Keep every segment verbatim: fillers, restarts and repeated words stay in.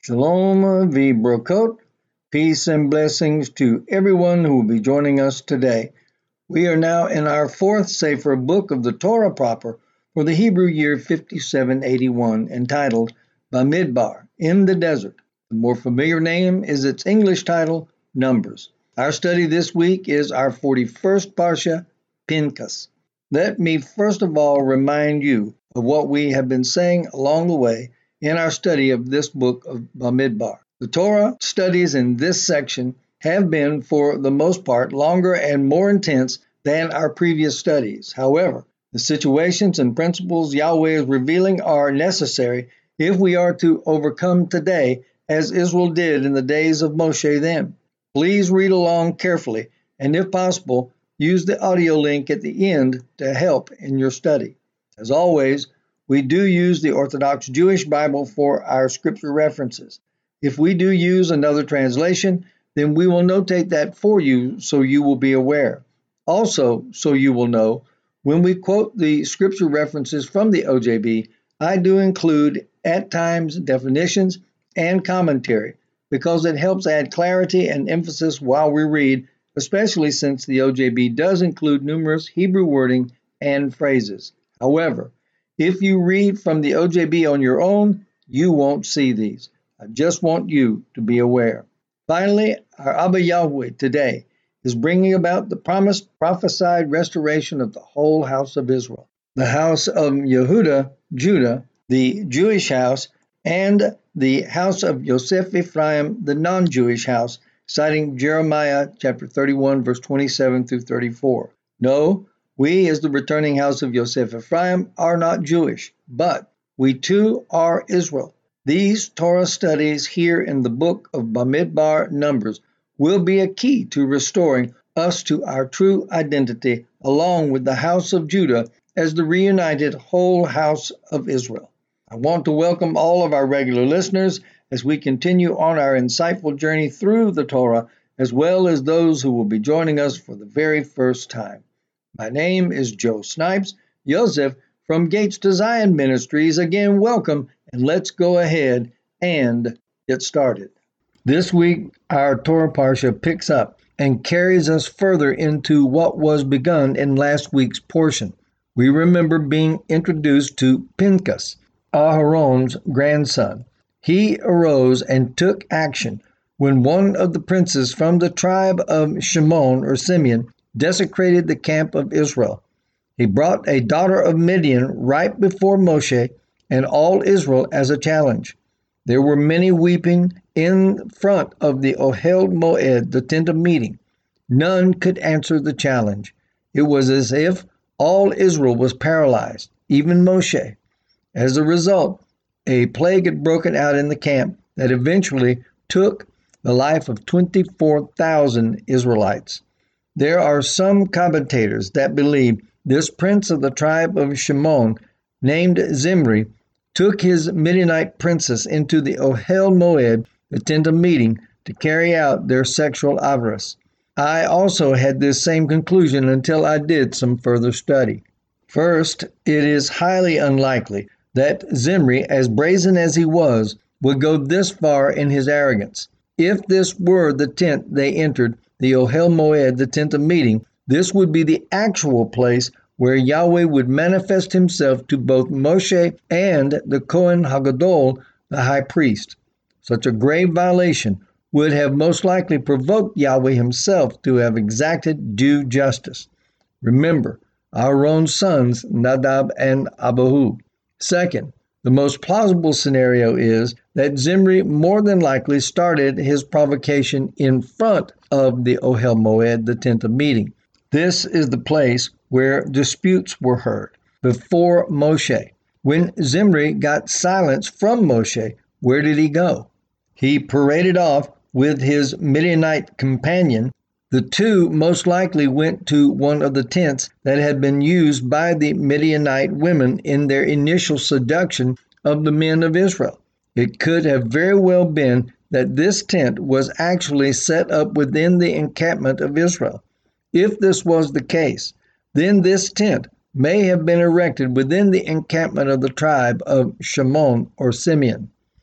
Shalom Vibrokot. Peace and blessings to everyone who will be joining us today. We are now in our fourth Sefer book of the Torah proper for the Hebrew year fifty-seven eighty-one, entitled Bamidbar, in the desert. The more familiar name is its English title, Numbers. Our study this week is our forty-first Parsha, Pinchas. Let me first of all remind you of what we have been saying along the way in our study of this book of Bamidbar. The Torah studies in this section have been, for the most part, longer and more intense than our previous studies. However, the situations and principles Yahweh is revealing are necessary if we are to overcome today, as Israel did in the days of Moshe then. Please read along carefully, and if possible, use the audio link at the end to help in your study. As always, we do use the Orthodox Jewish Bible for our scripture references. If we do use another translation, then we will notate that for you so you will be aware. Also, so you will know, when we quote the scripture references from the O J B, I do include at times definitions and commentary because it helps add clarity and emphasis while we read, especially since the O J B does include numerous Hebrew wording and phrases. However, if you read from the O J B on your own, you won't see these. I just want you to be aware. Finally, our Abba Yahweh today is bringing about the promised prophesied restoration of the whole house of Israel, the house of Yehuda, Judah, the Jewish house, and the house of Yosef Ephraim, the non-Jewish house, citing Jeremiah chapter thirty-one, verse twenty-seven through thirty-four. No, we, as the returning house of Yosef Ephraim, are not Jewish, but we too are Israel. These Torah studies here in the book of Bamidbar, Numbers, will be a key to restoring us to our true identity, along with the house of Judah as the reunited whole house of Israel. I want to welcome all of our regular listeners as we continue on our insightful journey through the Torah, as well as those who will be joining us for the very first time. My name is Joe Snipes, Joseph from Gates to Zion Ministries. Again, welcome, and let's go ahead and get started. This week, our Torah Parsha picks up and carries us further into what was begun in last week's portion. We remember being introduced to Pinchas, Aharon's grandson. He arose and took action when one of the princes from the tribe of Shimon or Simeon desecrated the camp of Israel. He brought a daughter of Midian right before Moshe and all Israel as a challenge. There were many weeping in front of the Ohel Moed, the tent of meeting. None could answer the challenge. It was as if all Israel was paralyzed, even Moshe. As a result, a plague had broken out in the camp that eventually took the life of twenty-four thousand Israelites. There are some commentators that believe this prince of the tribe of Shimon, named Zimri, took his Midianite princess into the Ohel Moed, the tent of meeting, to carry out their sexual avarice. I also had this same conclusion until I did some further study. First, it is highly unlikely that Zimri, as brazen as he was, would go this far in his arrogance. If this were the tent they entered, the Ohel Moed, the tent of meeting, this would be the actual place where Yahweh would manifest himself to both Moshe and the Kohen Hagadol, the high priest. Such a grave violation would have most likely provoked Yahweh himself to have exacted due justice. Remember, Aaron's sons, Nadab and Abihu. Second, the most plausible scenario is that Zimri more than likely started his provocation in front of the Ohel Moed, the tent of meeting. This is the place where disputes were heard before Moshe. When Zimri got silence from Moshe, where did he go? He paraded off with his Midianite companion. The two most likely went to one of the tents that had been used by the Midianite women in their initial seduction of the men of Israel. It could have very well been that this tent was actually set up within the encampment of Israel. If this was the case, then this tent may have been erected within the encampment of the tribe of Shimon or Simeon.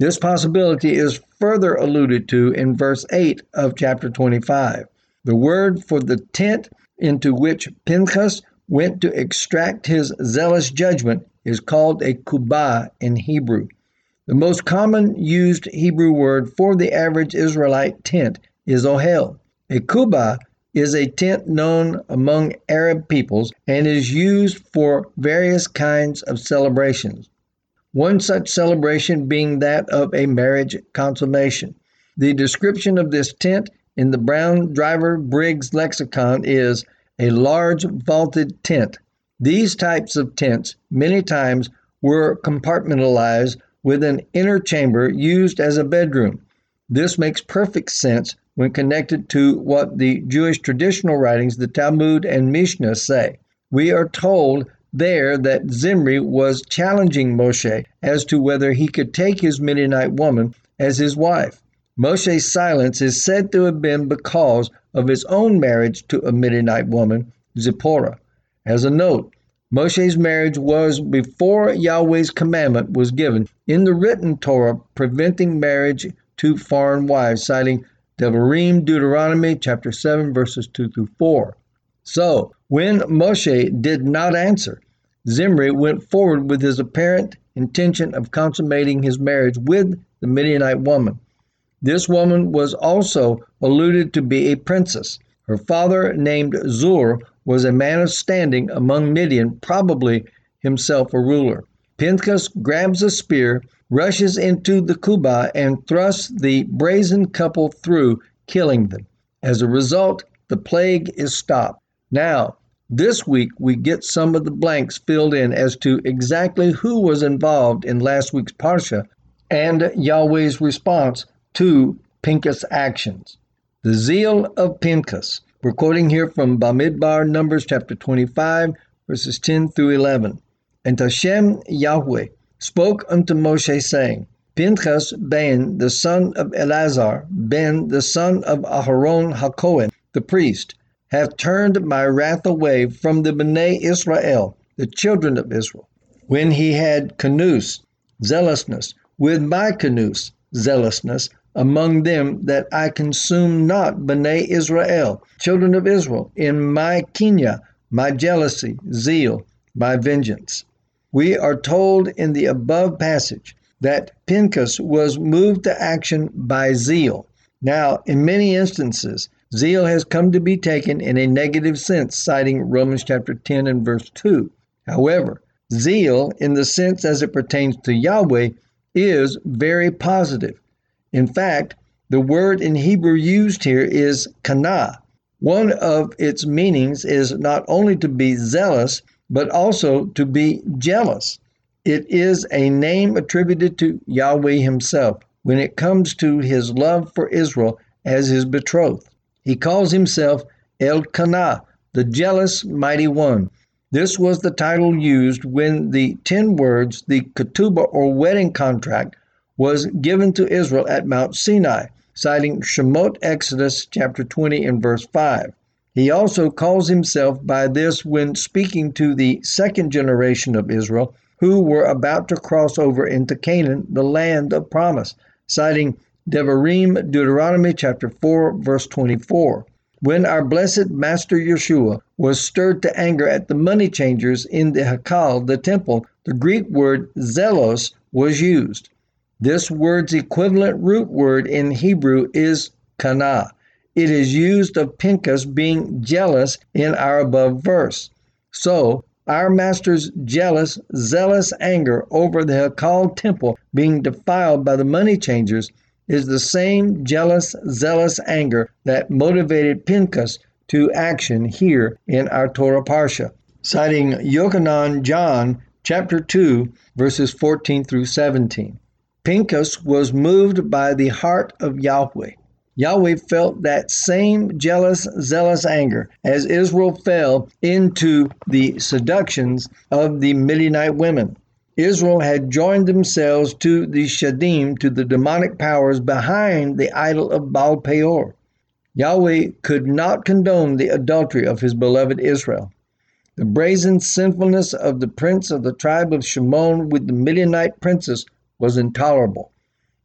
This possibility is further alluded to in verse eight of chapter twenty-five. The word for the tent into which Pinchas went to extract his zealous judgment is called a kubah in Hebrew. The most common used Hebrew word for the average Israelite tent is ohel. A kubah is a tent known among Arab peoples and is used for various kinds of celebrations. One such celebration being that of a marriage consummation. The description of this tent in the Brown Driver Briggs lexicon is a large vaulted tent. These types of tents many times were compartmentalized with an inner chamber used as a bedroom. This makes perfect sense when connected to what the Jewish traditional writings, the Talmud and Mishnah, say. We are told there that Zimri was challenging Moshe as to whether he could take his Midianite woman as his wife. Moshe's silence is said to have been because of his own marriage to a Midianite woman, Zipporah. As a note, Moshe's marriage was before Yahweh's commandment was given in the written Torah preventing marriage to foreign wives, citing Devarim, Deuteronomy chapter seven, verses two through four. So, when Moshe did not answer, Zimri went forward with his apparent intention of consummating his marriage with the Midianite woman. This woman was also alluded to be a princess. Her father, named Zur, was a man of standing among Midian, probably himself a ruler. Pinchas grabs a spear, rushes into the kubah, and thrusts the brazen couple through, killing them. As a result, the plague is stopped. Now, this week we get some of the blanks filled in as to exactly who was involved in last week's Parsha and Yahweh's response to Pinchas' actions. The zeal of Pinchas. We're quoting here from Bamidbar, Numbers chapter twenty-five, verses ten through eleven. And Hashem Yahweh spoke unto Moshe, saying, Pinchas ben the son of Eleazar, ben the son of Aharon HaKohen, the priest, hath turned my wrath away from the Bnei Israel, the children of Israel, when he had kanus, zealousness, with my kanus, zealousness, among them, that I consume not Bnei Israel, children of Israel, in my kinya, my jealousy, zeal, my vengeance. We are told in the above passage that Pinchas was moved to action by zeal. Now, in many instances, zeal has come to be taken in a negative sense, citing Romans chapter ten and verse two. However, zeal, in the sense as it pertains to Yahweh, is very positive. In fact, the word in Hebrew used here is kana. One of its meanings is not only to be zealous, but also to be jealous. It is a name attributed to Yahweh himself when it comes to his love for Israel as his betrothed. He calls himself El-Kana, the jealous mighty one. This was the title used when the ten words, the ketubah or wedding contract, was given to Israel at Mount Sinai, citing Shemot Exodus chapter twenty and verse five. He also calls himself by this when speaking to the second generation of Israel, who were about to cross over into Canaan, the land of promise, citing Devarim, Deuteronomy chapter four, verse twenty-four. When our blessed Master Yeshua was stirred to anger at the money changers in the Hakal, the temple, the Greek word zelos was used. This word's equivalent root word in Hebrew is kana. It is used of Pinchas being jealous in our above verse. So, our master's jealous, zealous anger over the Hakal temple being defiled by the money changers is the same jealous, zealous anger that motivated Pinchas to action here in our Torah Parsha, citing Yochanan John chapter two, verses fourteen through seventeen. Pinchas was moved by the heart of Yahweh. Yahweh felt that same jealous, zealous anger as Israel fell into the seductions of the Midianite women. Israel had joined themselves to the Shadim, to the demonic powers behind the idol of Baal Peor. Yahweh could not condone the adultery of his beloved Israel. The brazen sinfulness of the prince of the tribe of Shimon with the Midianite princess was intolerable.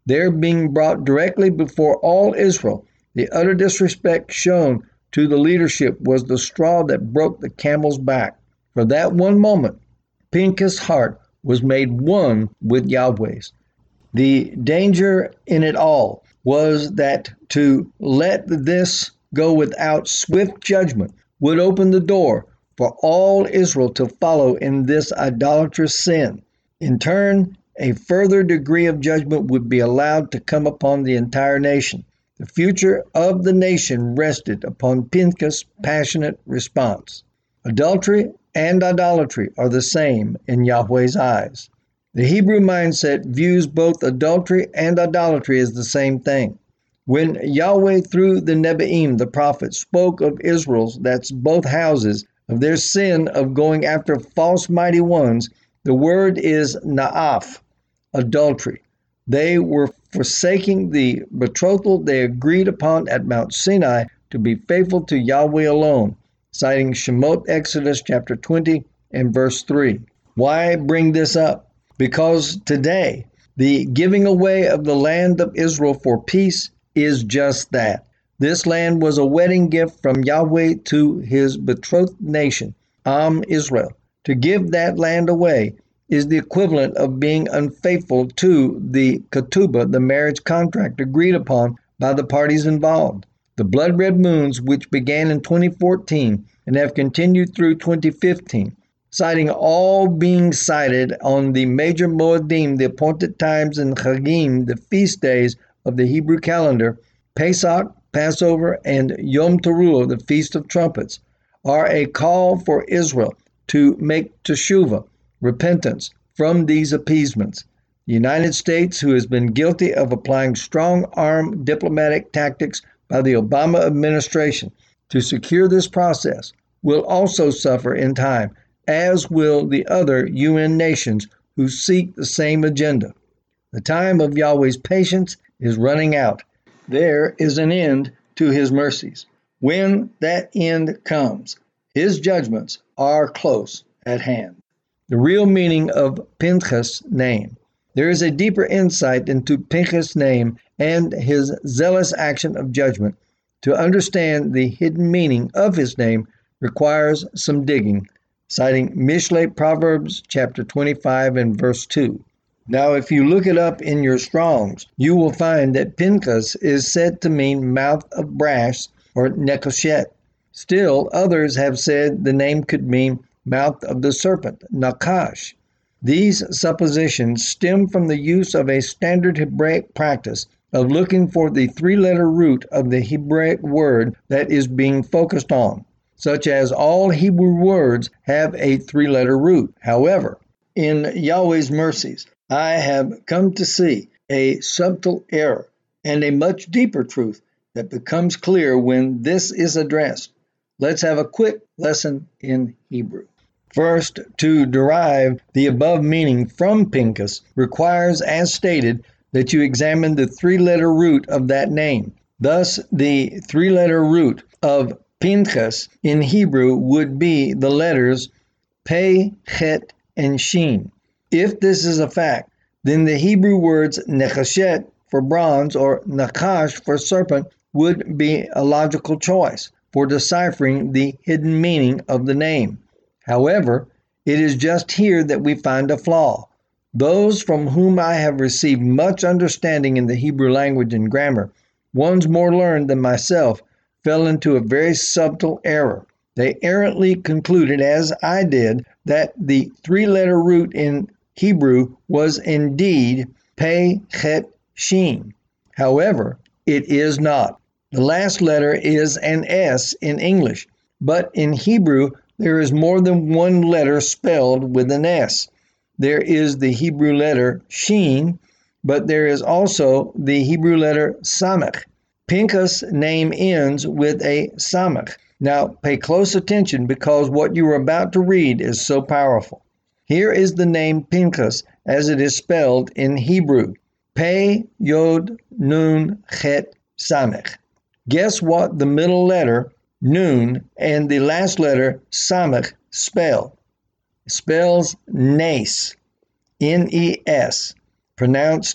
There being brought directly before all Israel, the utter disrespect shown to the leadership was the straw that broke the camel's back. For that one moment, Pinchas' heart was made one with Yahweh's. The danger in it all was that to let this go without swift judgment would open the door for all Israel to follow in this idolatrous sin. In turn, a further degree of judgment would be allowed to come upon the entire nation. The future of the nation rested upon Pinchas' passionate response. Adultery and idolatry are the same in Yahweh's eyes. The Hebrew mindset views both adultery and idolatry as the same thing. When Yahweh, through the Nebi'im, the prophets, spoke of Israel's, that's both houses, of their sin of going after false mighty ones, the word is na'af, adultery. They were forsaking the betrothal they agreed upon at Mount Sinai to be faithful to Yahweh alone, citing Shemot Exodus chapter twenty and verse three. Why bring this up? Because today, the giving away of the land of Israel for peace is just that. This land was a wedding gift from Yahweh to his betrothed nation, Am Israel. To give that land away is the equivalent of being unfaithful to the ketubah, the marriage contract agreed upon by the parties involved. The blood red moons, which began in twenty fourteen and have continued through twenty fifteen, citing all being cited on the major Moedim, the appointed times and Chagim, the feast days of the Hebrew calendar, Pesach, Passover, and Yom Teruah, the Feast of Trumpets, are a call for Israel to make teshuvah, repentance, from these appeasements. The United States, who has been guilty of applying strong-arm diplomatic tactics by the Obama administration to secure this process, will also suffer in time, as will the other U N nations who seek the same agenda. The time of Yahweh's patience is running out. There is an end to his mercies. When that end comes, his judgments are close at hand. The real meaning of Pinchas' name. There is a deeper insight into Pinchas' name and his zealous action of judgment. To understand the hidden meaning of his name requires some digging, citing Mishlei Proverbs chapter twenty-five and verse two. Now, if you look it up in your Strongs, you will find that Pinchas is said to mean mouth of brass or nekoshet. Still, others have said the name could mean mouth of the serpent, nakash. These suppositions stem from the use of a standard Hebraic practice of looking for the three-letter root of the Hebraic word that is being focused on, such as all Hebrew words have a three-letter root. However, in Yahweh's mercies, I have come to see a subtle error and a much deeper truth that becomes clear when this is addressed. Let's have a quick lesson in Hebrew. First, to derive the above meaning from Pinchas requires, as stated, that you examine the three-letter root of that name. Thus, the three-letter root of Pinchas in Hebrew would be the letters Pei, Chet, and Shin. If this is a fact, then the Hebrew words nechashet for bronze or nakash for serpent would be a logical choice for deciphering the hidden meaning of the name. However, it is just here that we find a flaw. Those from whom I have received much understanding in the Hebrew language and grammar, ones more learned than myself, fell into a very subtle error. They errantly concluded, as I did, that the three-letter root in Hebrew was indeed Pei, Chet, Shin. However, it is not. The last letter is an S in English, but in Hebrew, there is more than one letter spelled with an S. There is the Hebrew letter Shin, but there is also the Hebrew letter Samech. Pinchas' name ends with a Samech. Now, pay close attention because what you are about to read is so powerful. Here is the name Pinchas as it is spelled in Hebrew. Pei, Yod, Nun, Chet, Samech. Guess what the middle letter, Nun, and the last letter, Samech, spell? It spells Nes, N E S, pronounced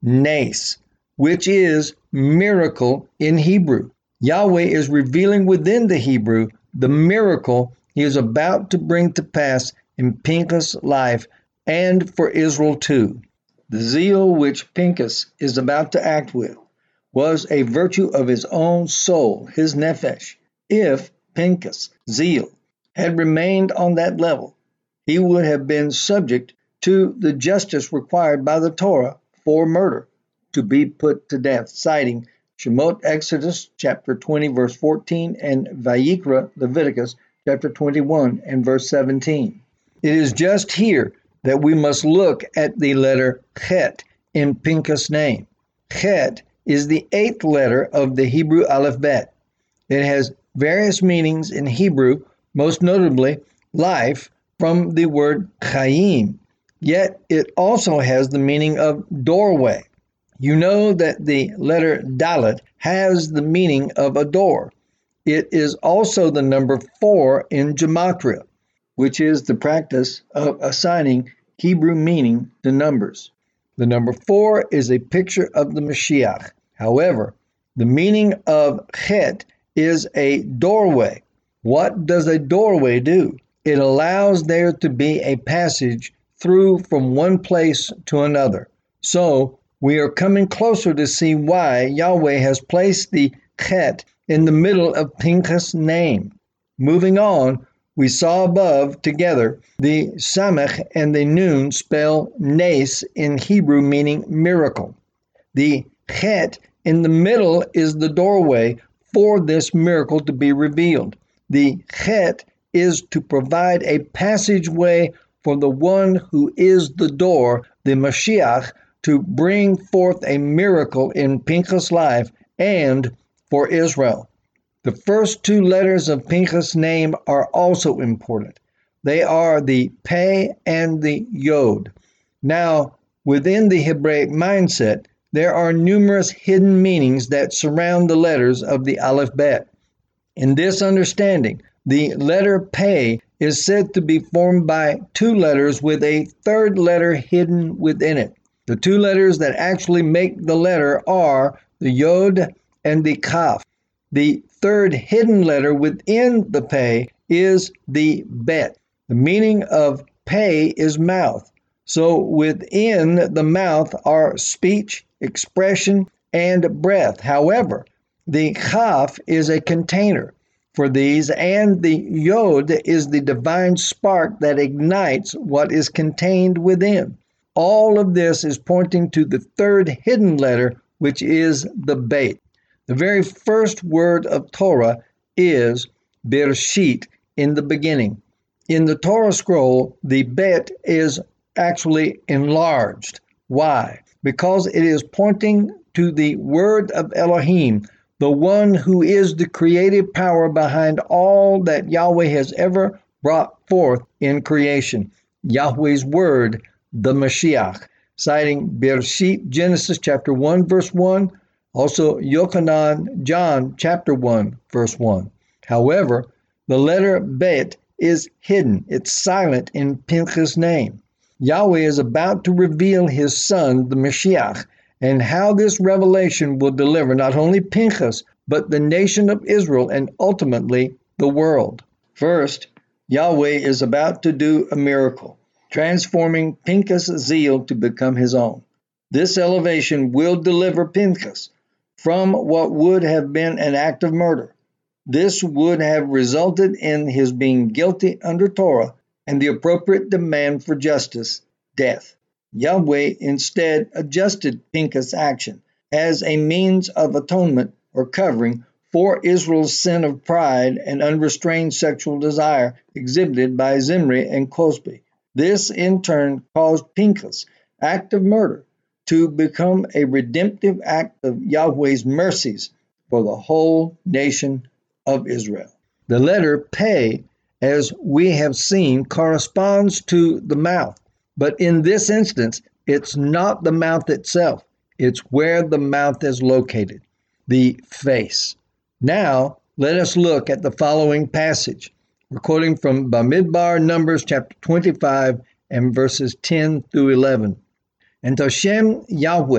nes, which is miracle in Hebrew. Yahweh is revealing within the Hebrew the miracle he is about to bring to pass in Pinchas' life and for Israel too. The zeal which Pinchas is about to act with was a virtue of his own soul, his nephesh. If Pinchas' zeal had remained on that level, he would have been subject to the justice required by the Torah for murder, to be put to death, citing Shemot Exodus chapter twenty verse fourteen and Vayikra Leviticus chapter twenty-one and verse seventeen. It is just here that we must look at the letter Chet in Pinchas' name. Chet is the eighth letter of the Hebrew alphabet. It has various meanings in Hebrew, most notably life from the word Chaim, yet it also has the meaning of doorway. You know that the letter Dalet has the meaning of a door. It is also the number four in gematria, which is the practice of assigning Hebrew meaning to numbers. The number four is a picture of the Mashiach. However, the meaning of Chet is a doorway. What does a doorway do? It allows there to be a passage through from one place to another. So, we are coming closer to see why Yahweh has placed the Chet in the middle of Pinchas' name. Moving on, we saw above together the Samech and the Nun spell Nes in Hebrew, meaning miracle. The Chet in the middle is the doorway for this miracle to be revealed. The Chet is to provide a passageway for the one who is the door, the Mashiach, to bring forth a miracle in Pinchas' life and for Israel. The first two letters of Pinchas' name are also important. They are the Pei and the Yod. Now, within the Hebraic mindset, there are numerous hidden meanings that surround the letters of the Aleph Bet. In this understanding, the letter Pei is said to be formed by two letters with a third letter hidden within it. The two letters that actually make the letter are the Yod and the Kaf. The third hidden letter within the Pei is the Bet. The meaning of Pei is mouth. So within the mouth are speech, expression, and breath. However, the Kaf is a container for these, and the Yod is the divine spark that ignites what is contained within. All of this is pointing to the third hidden letter, which is the Bet. The very first word of Torah is Bereshit, in the beginning. In the Torah scroll, the Bet is actually enlarged. Why? Because it is pointing to the word of Elohim, the one who is the creative power behind all that Yahweh has ever brought forth in creation. Yahweh's word, the Mashiach, citing Bereshit, Genesis chapter one, verse one, also Yochanan, John chapter one, verse one. However, the letter Bet is hidden. It's silent in Pinchas' name. Yahweh is about to reveal his son, the Mashiach, and how this revelation will deliver not only Pinchas, but the nation of Israel and ultimately the world. First, Yahweh is about to do a miracle, transforming Pinchas' zeal to become his own. This elevation will deliver Pinchas from what would have been an act of murder. This would have resulted in his being guilty under Torah and the appropriate demand for justice, death. Yahweh instead adjusted Pinchas' action as a means of atonement or covering for Israel's sin of pride and unrestrained sexual desire exhibited by Zimri and Cosbi. This in turn caused Pinchas' act of murder to become a redemptive act of Yahweh's mercies for the whole nation of Israel. The letter Pei, as we have seen, corresponds to the mouth. But in this instance, it's not the mouth itself. It's where the mouth is located, the face. Now, let us look at the following passage. We're quoting from Bamidbar, Numbers chapter twenty-five and verses ten through eleven. And Hashem Yahweh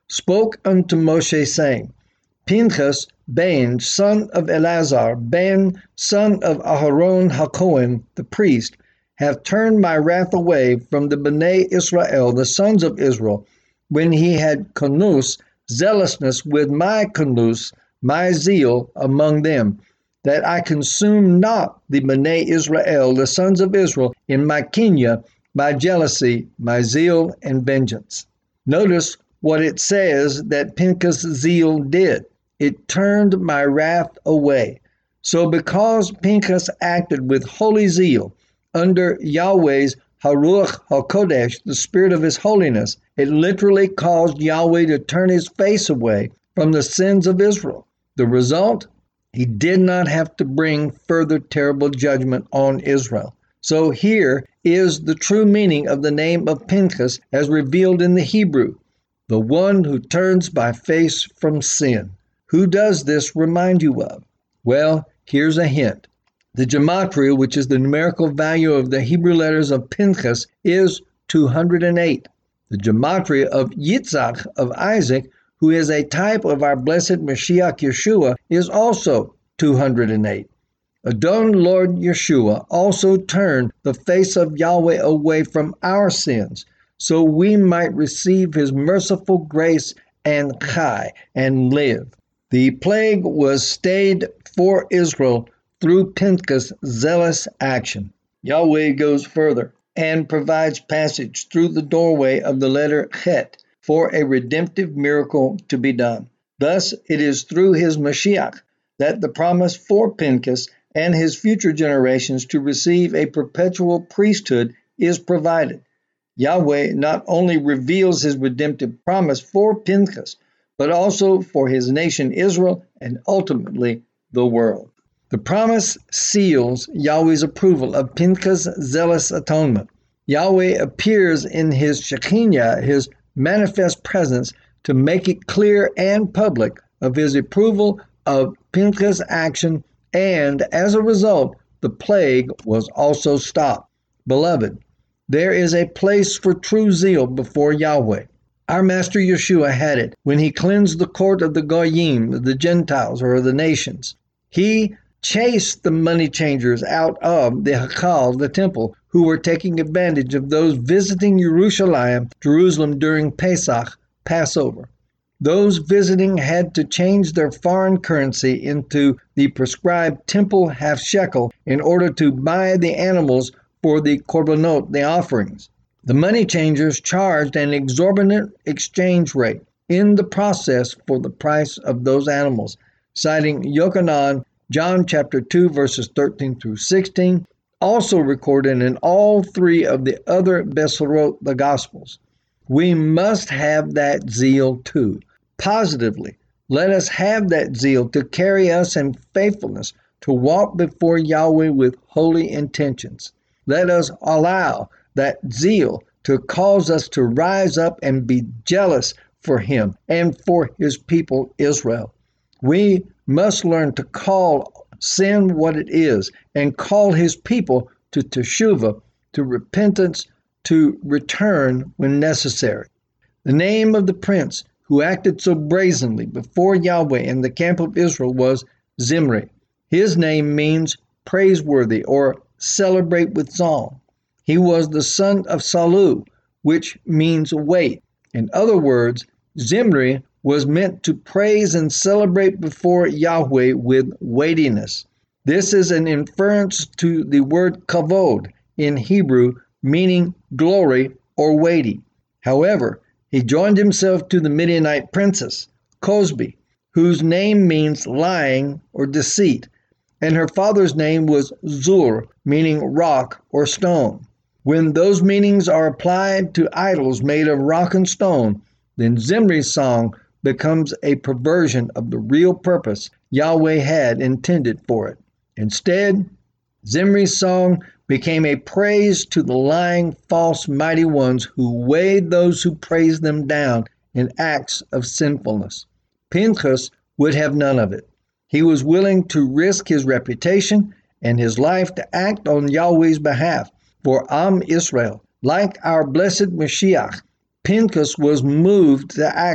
spoke unto Moshe, saying, Pinchas, Ben, son of Eleazar, Ben, son of Aharon HaKohen, the priest, have turned my wrath away from the Bnei Israel, the sons of Israel, when he had konus, zealousness with my konus, my zeal among them, that I consume not the Bnei Israel, the sons of Israel, in my kinya, my jealousy, my zeal, and vengeance. Notice what it says that Pinchas' zeal did. It turned my wrath away. So because Pinchas acted with holy zeal under Yahweh's Haruach HaKodesh, the spirit of his holiness, it literally caused Yahweh to turn his face away from the sins of Israel. The result? He did not have to bring further terrible judgment on Israel. So here is the true meaning of the name of Pinchas as revealed in the Hebrew, the one who turns my face from sin. Who does this remind you of? Well, here's a hint. The gematria, which is the numerical value of the Hebrew letters of Pinchas, is two hundred eight. The gematria of Yitzhak, of Isaac, who is a type of our blessed Mashiach Yeshua, is also two hundred eight. Adon Lord Yeshua also turned the face of Yahweh away from our sins, so we might receive his merciful grace and chai, and live. The plague was stayed for Israel through Pinchas' zealous action. Yahweh goes further and provides passage through the doorway of the letter Chet for a redemptive miracle to be done. Thus, it is through his Mashiach that the promise for Pinchas and his future generations to receive a perpetual priesthood is provided. Yahweh not only reveals his redemptive promise for Pinchas, but also for his nation Israel and ultimately the world. The promise seals Yahweh's approval of Pinchas' zealous atonement. Yahweh appears in his Shekinah, his manifest presence, to make it clear and public of his approval of Pinchas' action, and as a result, the plague was also stopped. Beloved, there is a place for true zeal before Yahweh. Our Master Yeshua had it when he cleansed the court of the Goyim, the Gentiles, or the nations. He chased the money changers out of the Hakal, the temple, who were taking advantage of those visiting Jerusalem, Jerusalem during Pesach, Passover. Those visiting had to change their foreign currency into the prescribed temple half shekel in order to buy the animals for the korbanot, the offerings. The money changers charged an exorbitant exchange rate in the process for the price of those animals, citing Yochanan, John chapter two, verses thirteen through sixteen, also recorded in all three of the other Besorot, the Gospels. We must have that zeal too. Positively, let us have that zeal to carry us in faithfulness, to walk before Yahweh with holy intentions. Let us allow that zeal to cause us to rise up and be jealous for him and for his people Israel. We must learn to call sin what it is and call his people to teshuvah, to repentance, to return when necessary. The name of the prince who acted so brazenly before Yahweh in the camp of Israel was Zimri. His name means praiseworthy or celebrate with song. He was the son of Salu, which means wait. In other words, Zimri was meant to praise and celebrate before Yahweh with weightiness. This is an inference to the word kavod in Hebrew, meaning glory or weighty. However, he joined himself to the Midianite princess, Cosbi, whose name means lying or deceit, and her father's name was Zur, meaning rock or stone. When those meanings are applied to idols made of rock and stone, then Zimri's song becomes a perversion of the real purpose Yahweh had intended for it. Instead, Zimri's song became a praise to the lying, false, mighty ones who weighed those who praised them down in acts of sinfulness. Pinchas would have none of it. He was willing to risk his reputation and his life to act on Yahweh's behalf for Am Israel. Like our blessed Mashiach, Pinchas was moved to action.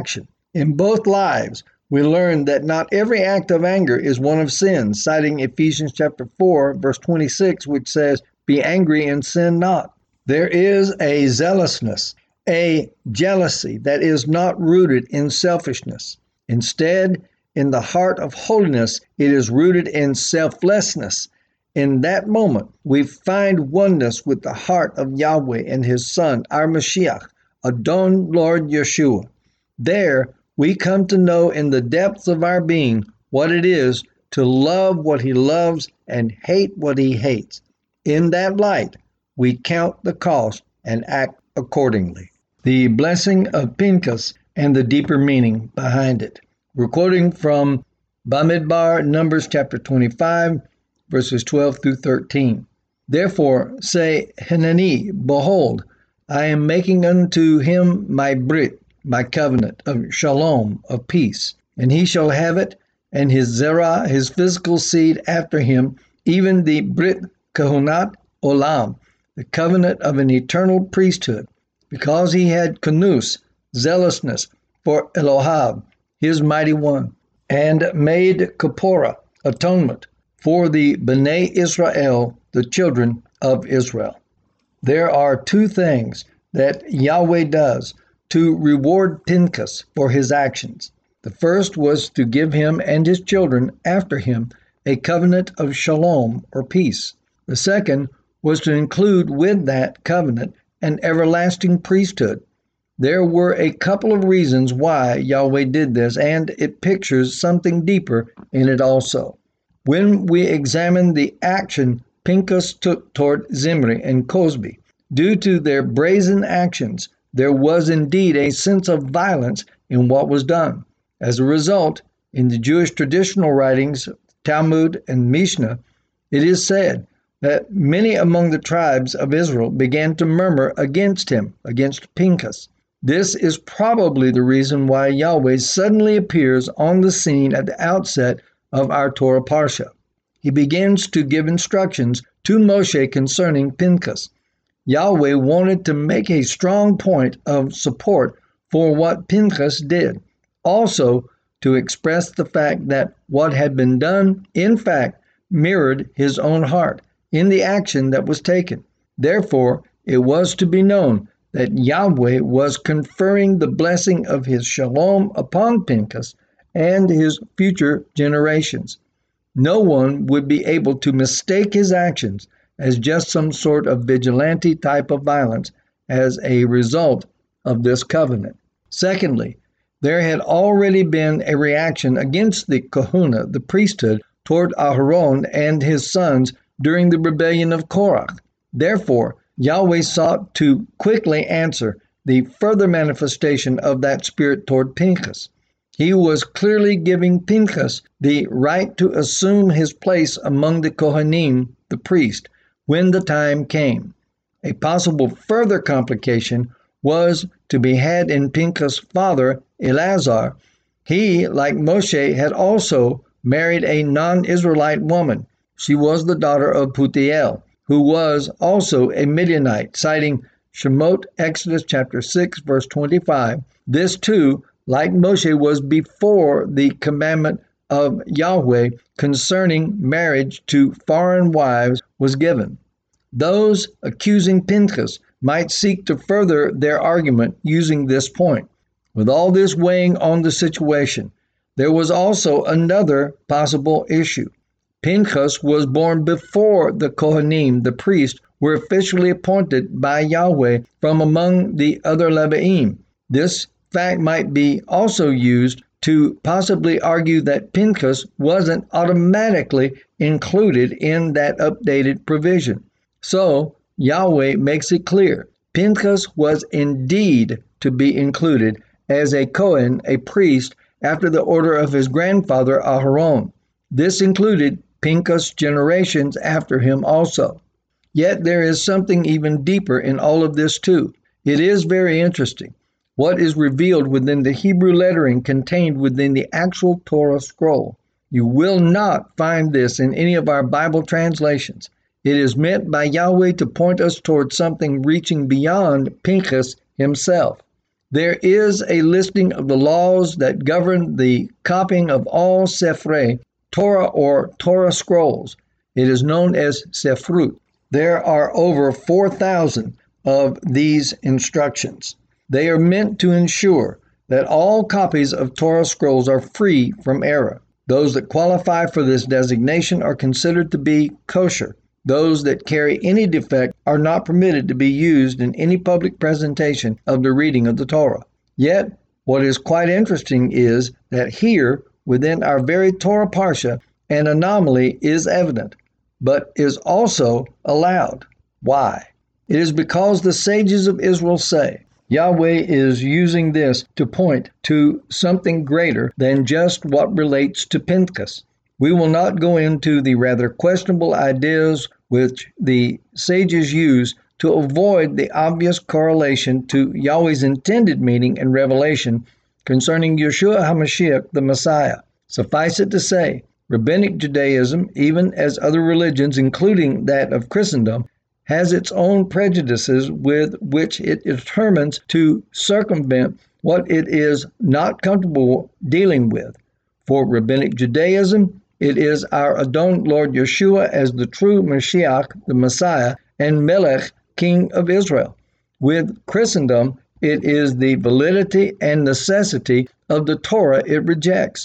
In both lives, we learn that not every act of anger is one of sin, citing Ephesians chapter four, verse twenty-six, which says, "Be angry and sin not." There is a zealousness, a jealousy that is not rooted in selfishness. Instead, in the heart of holiness, it is rooted in selflessness. In that moment, we find oneness with the heart of Yahweh and His Son, our Mashiach, Adon Lord Yeshua. There, we come to know in the depths of our being what it is to love what He loves and hate what He hates. In that light, we count the cost and act accordingly. The blessing of Pinchas and the deeper meaning behind it. We're quoting from Bamidbar, Numbers chapter twenty-five, verses twelve through thirteen. Therefore say Hanani, behold, I am making unto him my brit, my covenant of shalom, of peace, and he shall have it, and his zerah, his physical seed after him, even the brit kahunat olam, the covenant of an eternal priesthood, because he had kanus, zealousness for Elohab, his mighty one, and made kapora, atonement, for the Bnei Israel, the children of Israel. There are two things that Yahweh does to reward Pinchas for his actions. The first was to give him and his children after him a covenant of shalom, or peace. The second was to include with that covenant an everlasting priesthood. There were a couple of reasons why Yahweh did this, and it pictures something deeper in it also. When we examine the action Pinchas took toward Zimri and Cosbi, due to their brazen actions, there was indeed a sense of violence in what was done. As a result, in the Jewish traditional writings, Talmud and Mishnah, it is said that many among the tribes of Israel began to murmur against him, against Pinchas. This is probably the reason why Yahweh suddenly appears on the scene at the outset of our Torah Parsha. He begins to give instructions to Moshe concerning Pinchas. Yahweh wanted to make a strong point of support for what Pinchas did. Also, to express the fact that what had been done, in fact, mirrored his own heart in the action that was taken. Therefore, it was to be known that Yahweh was conferring the blessing of his shalom upon Pinchas and his future generations. No one would be able to mistake his actions as just some sort of vigilante type of violence as a result of this covenant. Secondly, there had already been a reaction against the kahuna, the priesthood, toward Aharon and his sons during the rebellion of Korach. Therefore, Yahweh sought to quickly answer the further manifestation of that spirit toward Pinchas. He was clearly giving Pinchas the right to assume his place among the Kohanim, the priest, when the time came. A possible further complication was to be had in Pinchas' father, Eleazar. He, like Moshe, had also married a non-Israelite woman. She was the daughter of Putiel, who was also a Midianite, citing Shemot, Exodus chapter six, verse twenty-five. This too, like Moshe, was before the commandment of Yahweh concerning marriage to foreign wives was given. Those accusing Pinchas might seek to further their argument using this point. With all this weighing on the situation, there was also another possible issue. Pinchas was born before the Kohanim, the priests, were officially appointed by Yahweh from among the other Levi'im. This fact might be also used to possibly argue that Pinchas wasn't automatically included in that updated provision. So, Yahweh makes it clear, Pinchas was indeed to be included as a Kohen, a priest, after the order of his grandfather Aharon. This included Pinchas' generations after him also. Yet there is something even deeper in all of this too. It is very interesting what is revealed within the Hebrew lettering contained within the actual Torah scroll. You will not find this in any of our Bible translations. It is meant by Yahweh to point us toward something reaching beyond Pinchas himself. There is a listing of the laws that govern the copying of all Sefre, Torah or Torah scrolls. It is known as Sefrut. There are over four thousand of these instructions. They are meant to ensure that all copies of Torah scrolls are free from error. Those that qualify for this designation are considered to be kosher. Those that carry any defect are not permitted to be used in any public presentation of the reading of the Torah. Yet, what is quite interesting is that here, within our very Torah Parsha, an anomaly is evident, but is also allowed. Why? It is because the sages of Israel say, Yahweh is using this to point to something greater than just what relates to Pinchas. We will not go into the rather questionable ideas which the sages use to avoid the obvious correlation to Yahweh's intended meaning and revelation concerning Yeshua HaMashiach, the Messiah. Suffice it to say, Rabbinic Judaism, even as other religions, including that of Christendom, has its own prejudices with which it determines to circumvent what it is not comfortable dealing with. For Rabbinic Judaism, it is our Adon Lord Yeshua as the true Mashiach, the Messiah, and Melech, King of Israel. With Christendom, it is the validity and necessity of the Torah it rejects.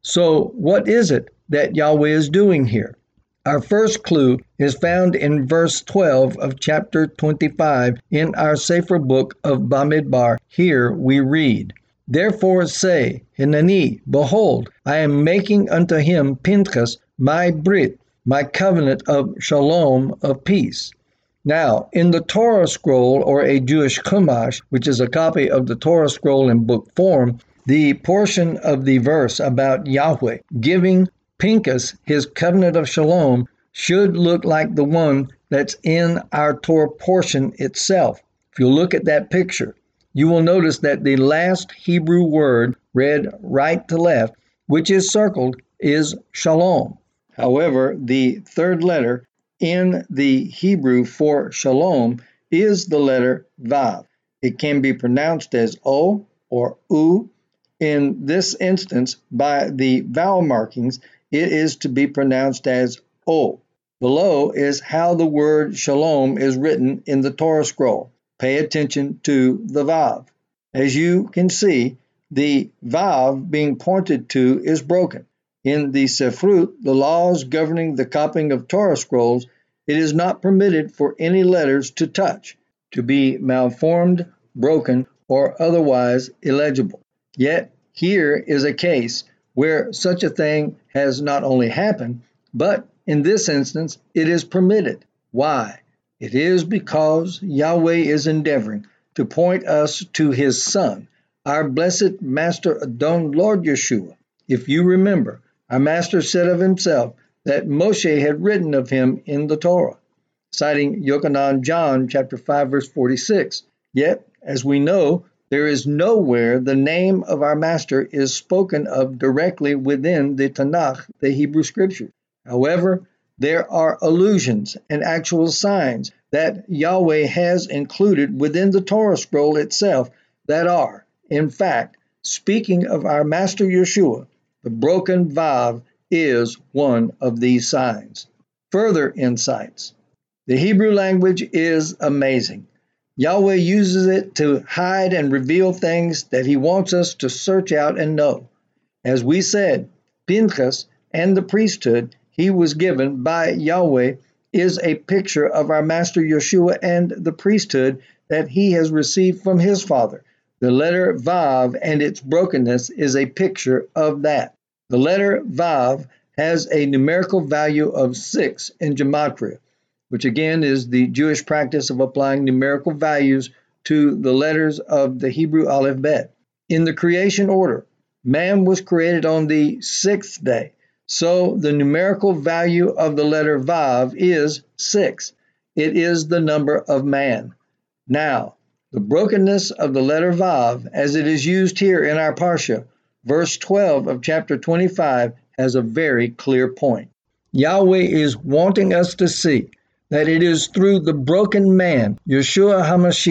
So what is it that Yahweh is doing here? Our first clue is found in verse twelve of chapter twenty-five in our Sefer book of Bamidbar. Here we read, Therefore say, Hineni, behold, I am making unto him Pinchas my Brit, my covenant of shalom, of peace. Now, in the Torah scroll, or a Jewish Chumash, which is a copy of the Torah scroll in book form, the portion of the verse about Yahweh giving Pinchas his covenant of shalom should look like the one that's in our Torah portion itself. If you look at that picture, you will notice that the last Hebrew word read right to left, which is circled, is shalom. However, the third letter in the Hebrew for shalom is the letter vav. It can be pronounced as o or u. In this instance, by the vowel markings, it is to be pronounced as o. Below is how the word shalom is written in the Torah scroll. Pay attention to the vav. As you can see, the vav being pointed to is broken. In the Sefrut, the laws governing the copying of Torah scrolls, it is not permitted for any letters to touch, to be malformed, broken, or otherwise illegible. Yet, here is a case where such a thing has not only happened, but in this instance, it is permitted. Why? It is because Yahweh is endeavoring to point us to his Son, our blessed Master Adon Lord Yeshua. If you remember, our Master said of himself that Moshe had written of him in the Torah, citing Yochanan John chapter five, verse forty-six. Yet, as we know, there is nowhere the name of our Master is spoken of directly within the Tanakh, the Hebrew Scriptures. However, there are allusions and actual signs that Yahweh has included within the Torah scroll itself that are, in fact, speaking of our Master Yeshua. The broken vav is one of these signs. Further insights. The Hebrew language is amazing. Yahweh uses it to hide and reveal things that he wants us to search out and know. As we said, Pinchas and the priesthood he was given by Yahweh is a picture of our Master Yeshua and the priesthood that he has received from his Father. The letter Vav and its brokenness is a picture of that. The letter Vav has a numerical value of six in Gematria, which again is the Jewish practice of applying numerical values to the letters of the Hebrew Aleph Bet. In the creation order, man was created on the sixth day. So the numerical value of the letter Vav is six. It is the number of man. Now, the brokenness of the letter Vav, as it is used here in our Parsha, verse twelve of chapter twenty-five, has a very clear point. Yahweh is wanting us to see that it is through the broken man, Yeshua HaMashiach,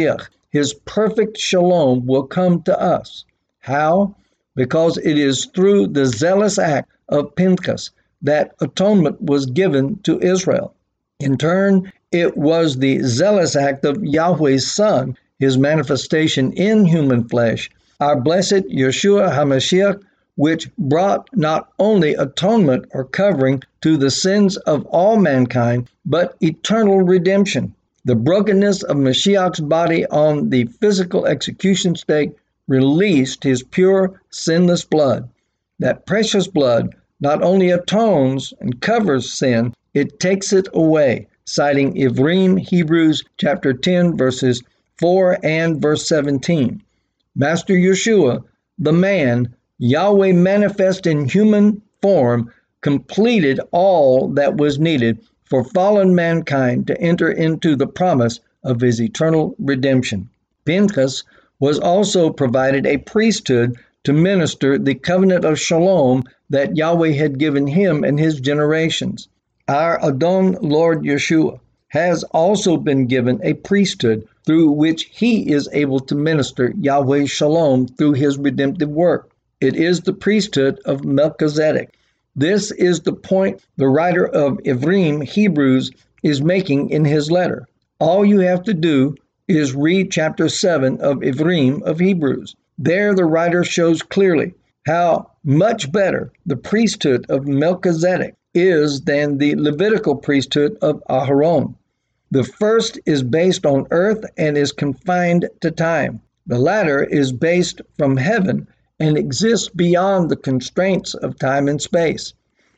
his perfect shalom will come to us. How? Because it is through the zealous act of Pinchas that atonement was given to Israel. In turn, it was the zealous act of Yahweh's Son, his manifestation in human flesh, our blessed Yeshua HaMashiach, which brought not only atonement or covering to the sins of all mankind, but eternal redemption. The brokenness of Mashiach's body on the physical execution stake released his pure, sinless blood. That precious blood not only atones and covers sin, it takes it away, citing Ivrim, Hebrews chapter ten, verses four and verse seventeen. Master Yeshua, the man, Yahweh manifest in human form, completed all that was needed for fallen mankind to enter into the promise of his eternal redemption. Pinchas was also provided a priesthood to minister the covenant of shalom that Yahweh had given him and his generations. Our Adon Lord Yeshua has also been given a priesthood through which he is able to minister Yahweh's shalom through his redemptive work. It is the priesthood of Melchizedek. This is the point the writer of Ivrim, Hebrews, is making in his letter. All you have to do is read chapter seven of Ivrim of Hebrews. There the writer shows clearly how much better the priesthood of Melchizedek is than the Levitical priesthood of Aharon. The first is based on earth and is confined to time. The latter is based from heaven and exists beyond the constraints of time and space.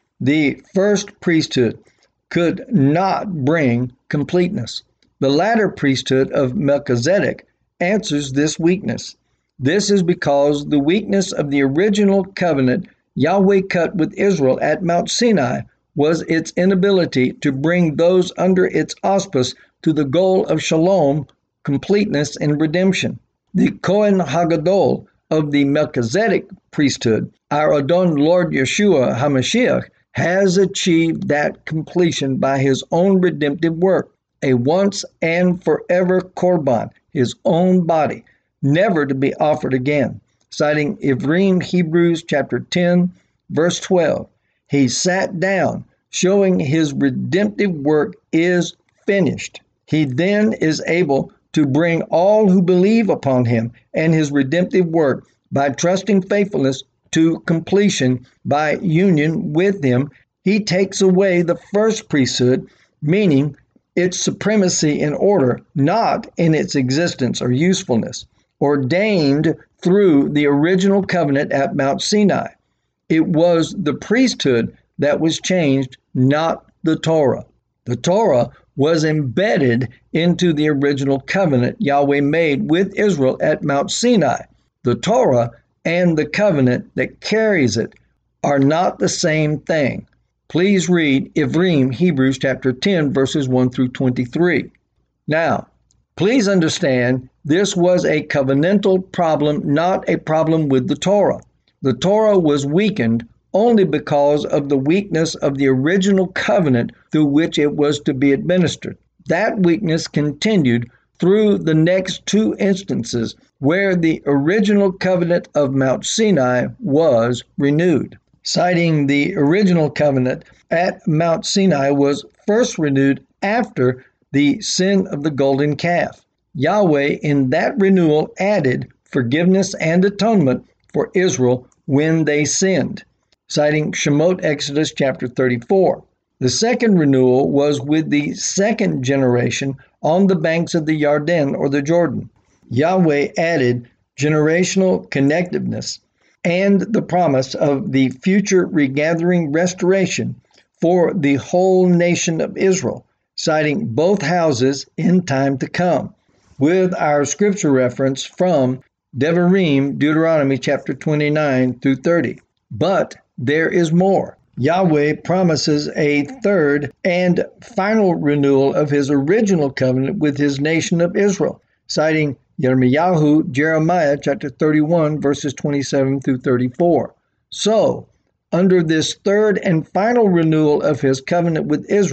The first priesthood could not bring completeness. The latter priesthood of Melchizedek answers this weakness. This is because the weakness of the original covenant Yahweh cut with Israel at Mount Sinai was its inability to bring those under its auspice to the goal of shalom, completeness, and redemption. The Kohen Hagadol of the Melchizedek priesthood, our Adon Lord Yeshua HaMashiach, has achieved that completion by his own redemptive work, a once and forever korban, his own body, never to be offered again. Citing Ivrim, Hebrews chapter ten, verse twelve, he sat down, showing his redemptive work is finished. He then is able to bring all who believe upon him and his redemptive work by trusting faithfulness to completion by union with him. He takes away the first priesthood, meaning its supremacy in order, not in its existence or usefulness, ordained through the original covenant at Mount Sinai. It was the priesthood that was changed, not the Torah. The Torah was embedded into the original covenant Yahweh made with Israel at Mount Sinai. The Torah and the covenant that carries it are not the same thing. Please read Ivrim, Hebrews chapter ten, verses one through twenty-three. Now, please understand this was a covenantal problem, not a problem with the Torah. The Torah was weakened only because of the weakness of the original covenant through which it was to be administered. That weakness continued through the next two instances where the original covenant of Mount Sinai was renewed. Citing the original covenant at Mount Sinai was first renewed after the sin of the golden calf. Yahweh in that renewal added forgiveness and atonement for Israel when they sinned, citing Shemot Exodus chapter thirty-four. The second renewal was with the second generation on the banks of the Yarden or the Jordan. Yahweh added generational connectiveness and the promise of the future regathering restoration for the whole nation of Israel, citing both houses in time to come, with our scripture reference from Devarim, Deuteronomy chapter twenty-nine through thirty. But there is more. Yahweh promises a third and final renewal of his original covenant with his nation of Israel, citing Yirmiyahu, Jeremiah chapter thirty-one, verses twenty-seven through thirty-four. So, under this third and final renewal of his covenant with Israel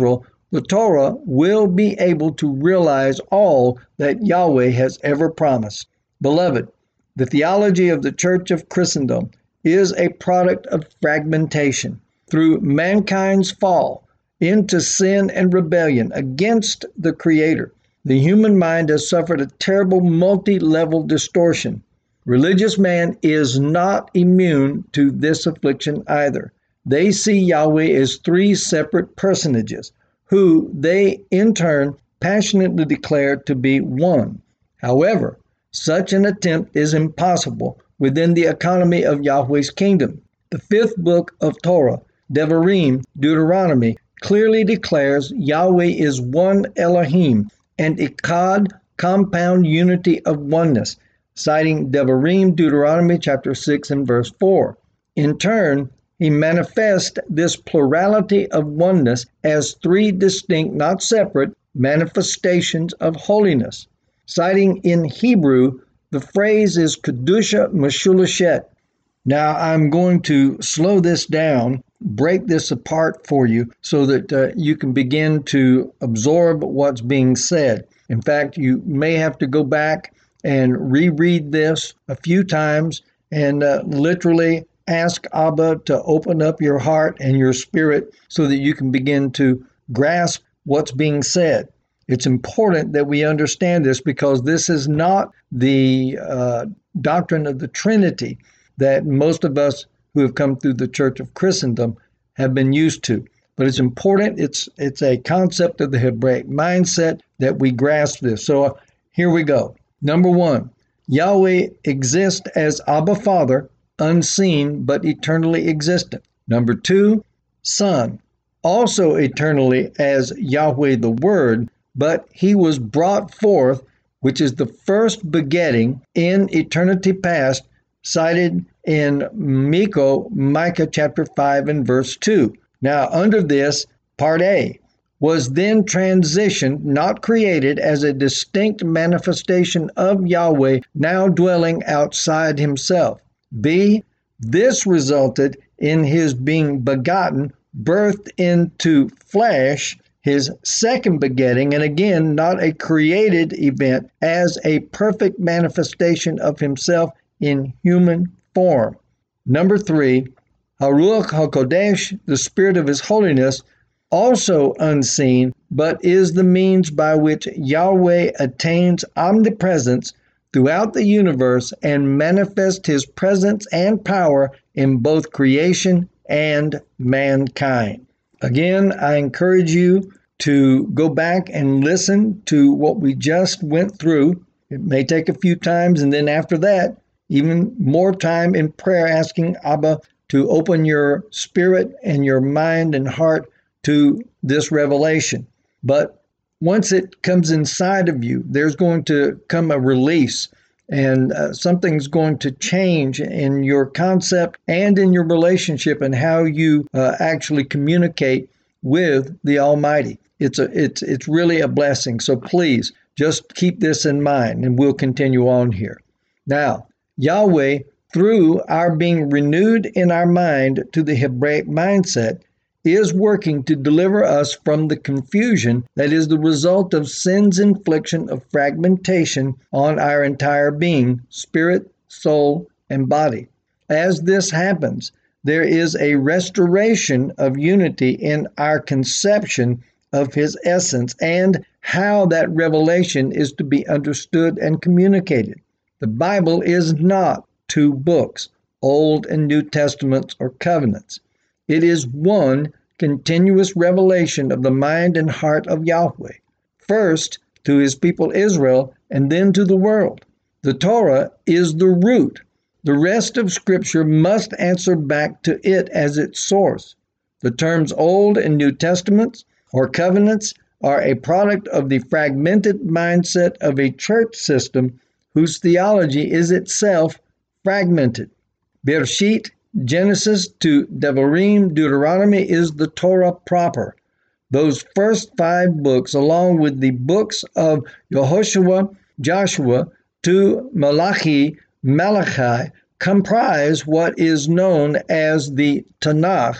the Torah will be able to realize all that Yahweh has ever promised. Beloved, the theology of the Church of Christendom is a product of fragmentation. Through mankind's fall into sin and rebellion against the Creator, the human mind has suffered a terrible multi-level distortion. Religious man is not immune to this affliction either. They see Yahweh as three separate personages, who they in turn passionately declare to be one. However, such an attempt is impossible within the economy of Yahweh's kingdom. The fifth book of Torah, Devarim, Deuteronomy, clearly declares Yahweh is one Elohim and Echad, compound unity of oneness, citing Devarim, Deuteronomy chapter six and verse four. In turn, he manifests this plurality of oneness as three distinct, not separate, manifestations of holiness. Citing in Hebrew, the phrase is Kedusha Meshulashet. Now I'm going to slow this down, break this apart for you so that uh, you can begin to absorb what's being said. In fact, you may have to go back and reread this a few times and uh, literally ask Abba to open up your heart and your spirit so that you can begin to grasp what's being said. It's important that we understand this because this is not the uh, doctrine of the Trinity that most of us who have come through the Church of Christendom have been used to. But it's important. It's it's a concept of the Hebraic mindset that we grasp this. So uh, here we go. Number one, Yahweh exists as Abba Father, unseen but eternally existent. Number two, Son, also eternally as Yahweh the Word, but he was brought forth, which is the first begetting in eternity past, cited in Micah, Micah chapter five and verse two. Now, under this, part A, was then transitioned, not created, as a distinct manifestation of Yahweh now dwelling outside himself. B, this resulted in his being begotten, birthed into flesh, his second begetting, and again, not a created event, as a perfect manifestation of himself in human form. Number three, Haruach HaKodesh, the Spirit of His holiness, also unseen, but is the means by which Yahweh attains omnipresence throughout the universe and manifests His presence and power in both creation and mankind. Again, I encourage you to go back and listen to what we just went through. It may take a few times, and then after that, even more time in prayer, asking Abba to open your spirit and your mind and heart to this revelation. But once it comes inside of you, there's going to come a release, and uh, something's going to change in your concept and in your relationship and how you uh, actually communicate with the Almighty. It's a it's it's really a blessing. So please just keep this in mind, and we'll continue on here. Now, Yahweh, through our being renewed in our mind to the Hebraic mindset, is working to deliver us from the confusion that is the result of sin's infliction of fragmentation on our entire being, spirit, soul, and body. As this happens, there is a restoration of unity in our conception of His essence and how that revelation is to be understood and communicated. The Bible is not two books, Old and New Testaments or covenants. It is one continuous revelation of the mind and heart of Yahweh, first to His people Israel and then to the world. The Torah is the root. The rest of Scripture must answer back to it as its source. The terms Old and New Testaments or covenants are a product of the fragmented mindset of a church system whose theology is itself fragmented. Bereshit, Genesis to Devarim, Deuteronomy is the Torah proper. Those first five books, along with the books of Yehoshua, Joshua to Malachi, Malachi, comprise what is known as the Tanakh,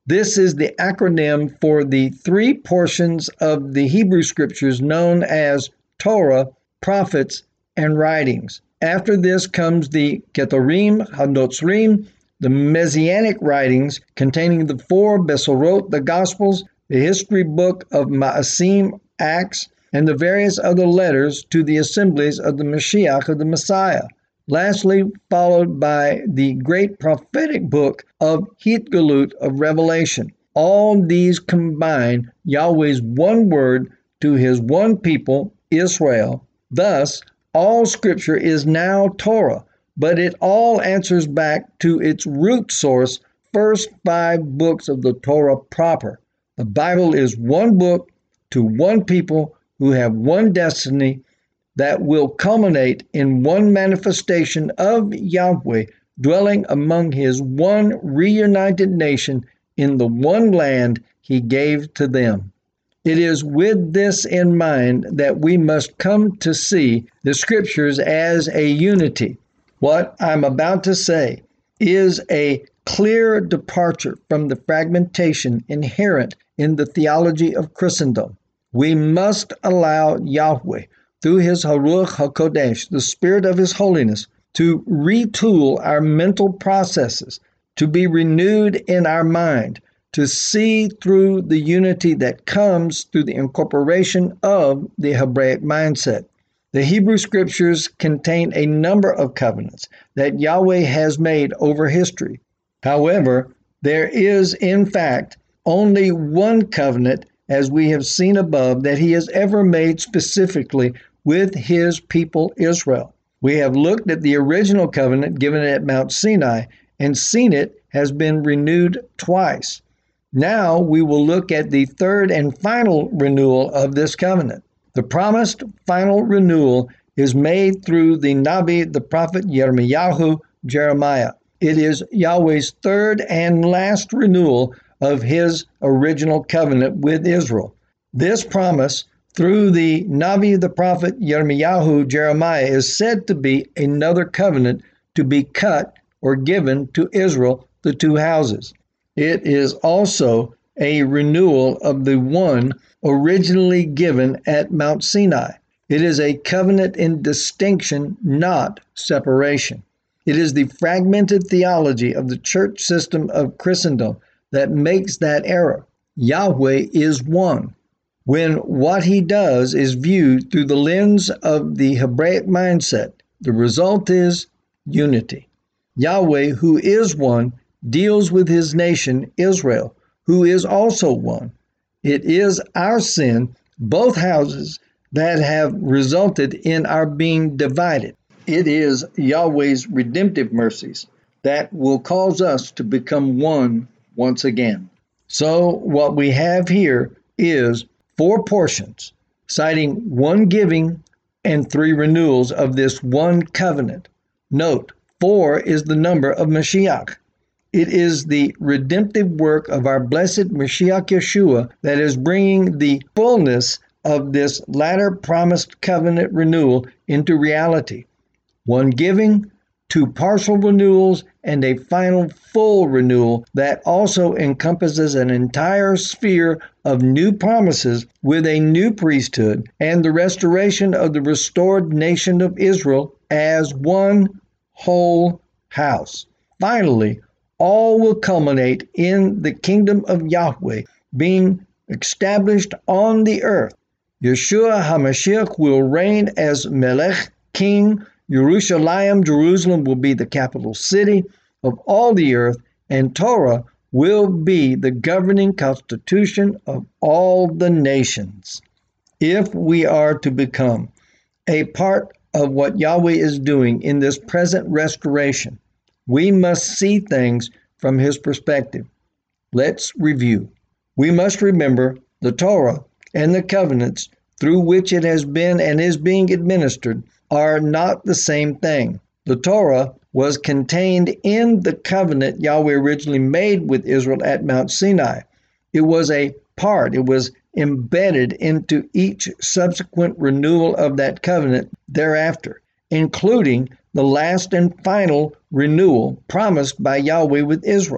This is the acronym for the three portions of the Hebrew Scriptures known as Torah, prophets, and writings. After this comes the Ketuvim, Hanotzrim, the Messianic writings containing the four Besorot, the Gospels, the history book of Maasim, Acts, and the various other letters to the assemblies of the Mashiach of the Messiah. Lastly, followed by the great prophetic book of Hitgalut of Revelation. All these combine Yahweh's one word to his one people, Israel. Thus, all Scripture is now Torah, but it all answers back to its root source, first five books of the Torah proper. The Bible is one book to one people who have one destiny that will culminate in one manifestation of Yahweh dwelling among his one reunited nation in the one land he gave to them. It is with this in mind that we must come to see the Scriptures as a unity. What I'm about to say is a clear departure from the fragmentation inherent in the theology of Christendom. We must allow Yahweh, through his Haruach HaKodesh, the Spirit of his holiness, to retool our mental processes, to be renewed in our mind, to see through the unity that comes through the incorporation of the Hebraic mindset. The Hebrew Scriptures contain a number of covenants that Yahweh has made over history. However, there is, in fact, only one covenant, as we have seen above, that he has ever made specifically with his people Israel. We have looked at the original covenant given at Mount Sinai and seen it has been renewed twice. Now we will look at the third and final renewal of this covenant. The promised final renewal is made through the Navi, the prophet Yirmiyahu, Jeremiah. It is Yahweh's third and last renewal of his original covenant with Israel. This promise through the Navi, the prophet Yirmiyahu, Jeremiah, is said to be another covenant to be cut or given to Israel, the two houses. It is also a renewal of the one originally given at Mount Sinai. It is a covenant in distinction, not separation. It is the fragmented theology of the church system of Christendom that makes that error. Yahweh is one. When what he does is viewed through the lens of the Hebraic mindset, the result is unity. Yahweh, who is one, deals with his nation, Israel, who is also one. It is our sin, both houses, that have resulted in our being divided. It is Yahweh's redemptive mercies that will cause us to become one once again. So what we have here is four portions, citing one giving and three renewals of this one covenant. Note, four is the number of Mashiach. It is the redemptive work of our blessed Mashiach Yeshua that is bringing the fullness of this latter promised covenant renewal into reality. One giving, two partial renewals, and a final full renewal that also encompasses an entire sphere of new promises with a new priesthood and the restoration of the restored nation of Israel as one whole house. Finally, all will culminate in the kingdom of Yahweh being established on the earth. Yeshua HaMashiach will reign as Melech, King. Yerushalayim, Jerusalem, will be the capital city of all the earth, and Torah will be the governing constitution of all the nations. If we are to become a part of what Yahweh is doing in this present restoration, we must see things from his perspective. Let's review. We must remember the Torah and the covenants through which it has been and is being administered are not the same thing. The Torah was contained in the covenant Yahweh originally made with Israel at Mount Sinai. It was a part, it was embedded into each subsequent renewal of that covenant thereafter, including the last and final renewal promised by Yahweh with Israel.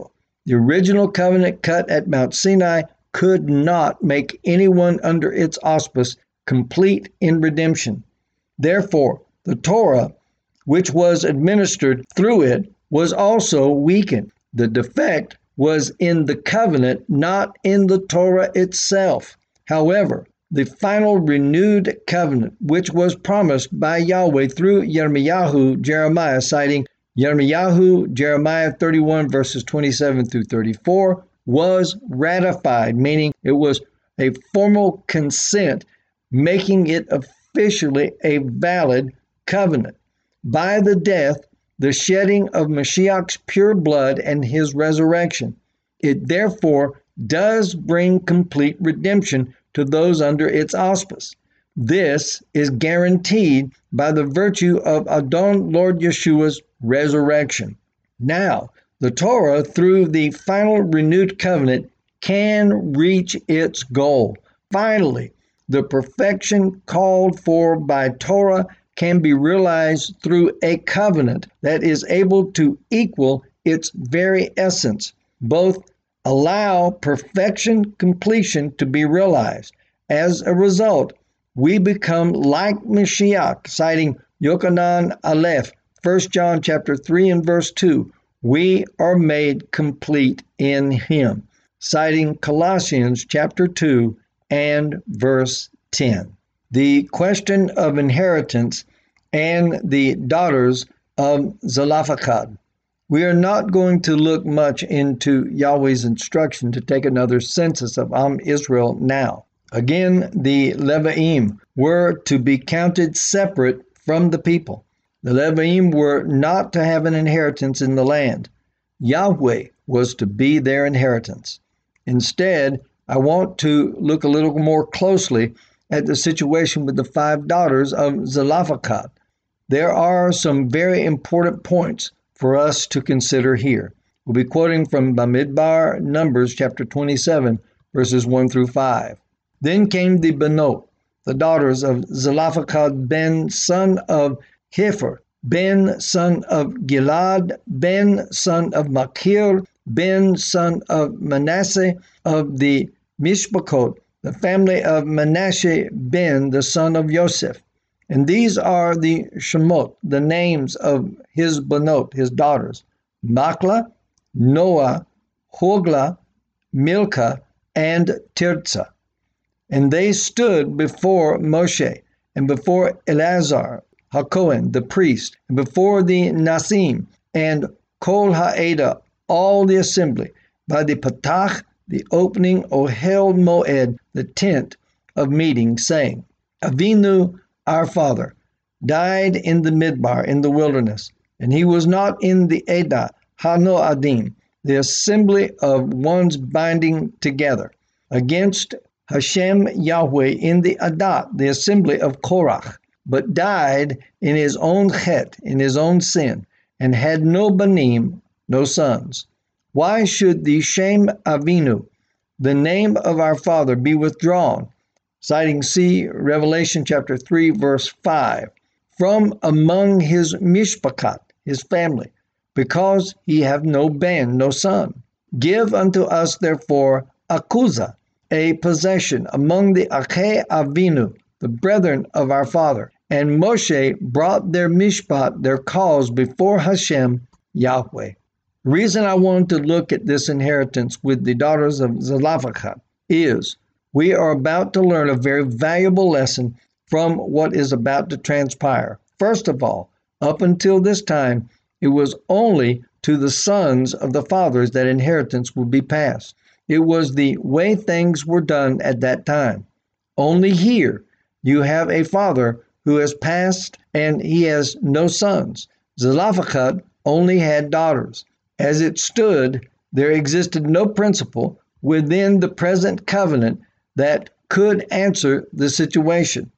The original covenant cut at Mount Sinai could not make anyone under its auspice complete in redemption. Therefore, the Torah, which was administered through it, was also weakened. The defect was in the covenant, not in the Torah itself. However, the final renewed covenant, which was promised by Yahweh through Yirmiyahu, Jeremiah, citing Yirmiyahu, Jeremiah thirty-one, verses twenty-seven through thirty-four, was ratified, meaning it was a formal consent, making it officially a valid covenant. By the death, the shedding of Mashiach's pure blood and his resurrection, it therefore does bring complete redemption to those under its auspice. This is guaranteed by the virtue of Adon Lord Yeshua's resurrection. Now, the Torah, through the final renewed covenant, can reach its goal. Finally, the perfection called for by Torah can be realized through a covenant that is able to equal its very essence, both allow perfection completion to be realized. As a result, we become like Mashiach, citing Yochanan Aleph, First John chapter three and verse two. We are made complete in him, citing Colossians chapter two and verse ten. The question of inheritance and the daughters of Zelophehad. We are not going to look much into Yahweh's instruction to take another census of Am Israel now. Again, the Leviim were to be counted separate from the people. The Leviim were not to have an inheritance in the land. Yahweh was to be their inheritance. Instead, I want to look a little more closely at the situation with the five daughters of Zelophehad. There are some very important points for us to consider here. We'll be quoting from Bamidbar, Numbers chapter twenty-seven, verses one through five. Then came the Benot, the daughters of Zelophehad ben son of Hepher, ben son of Gilad, ben son of Machir, ben son of Manasseh, of the Mishpachot, the family of Manasseh ben the son of Joseph. And these are the Shemot, the names of his Benot, his daughters: Makla, Noah, Hogla, Milcah, and Tirzah. And they stood before Moshe, and before Eleazar, HaKohen, the priest, and before the Nasim, and Kol Ha'eda, all the assembly, by the Patach, the opening, Ohel Moed, the tent of meeting, saying, Avinu, our father, died in the Midbar, in the wilderness, and he was not in the Edah, Hano Adim, the assembly of ones binding together, against Hashem Yahweh in the Adat, the assembly of Korach, but died in his own chet, in his own sin, and had no banim, no sons. Why should the Shem Avinu, the name of our father, be withdrawn? Citing C, Revelation chapter three, verse five, from among his mishpachat, his family, because he have no ben, no son. Give unto us, therefore, Akuza, a possession among the Ache Avinu, the brethren of our father. And Moshe brought their mishpat, their cause, before Hashem, Yahweh. The reason I wanted to look at this inheritance with the daughters of Zelophehad is we are about to learn a very valuable lesson from what is about to transpire. First of all, up until this time, it was only to the sons of the fathers that inheritance would be passed. It was the way things were done at that time. Only here you have a father who has passed and he has no sons. Zelophehad only had daughters. As it stood, there existed no principle within the present covenant that could answer the situation.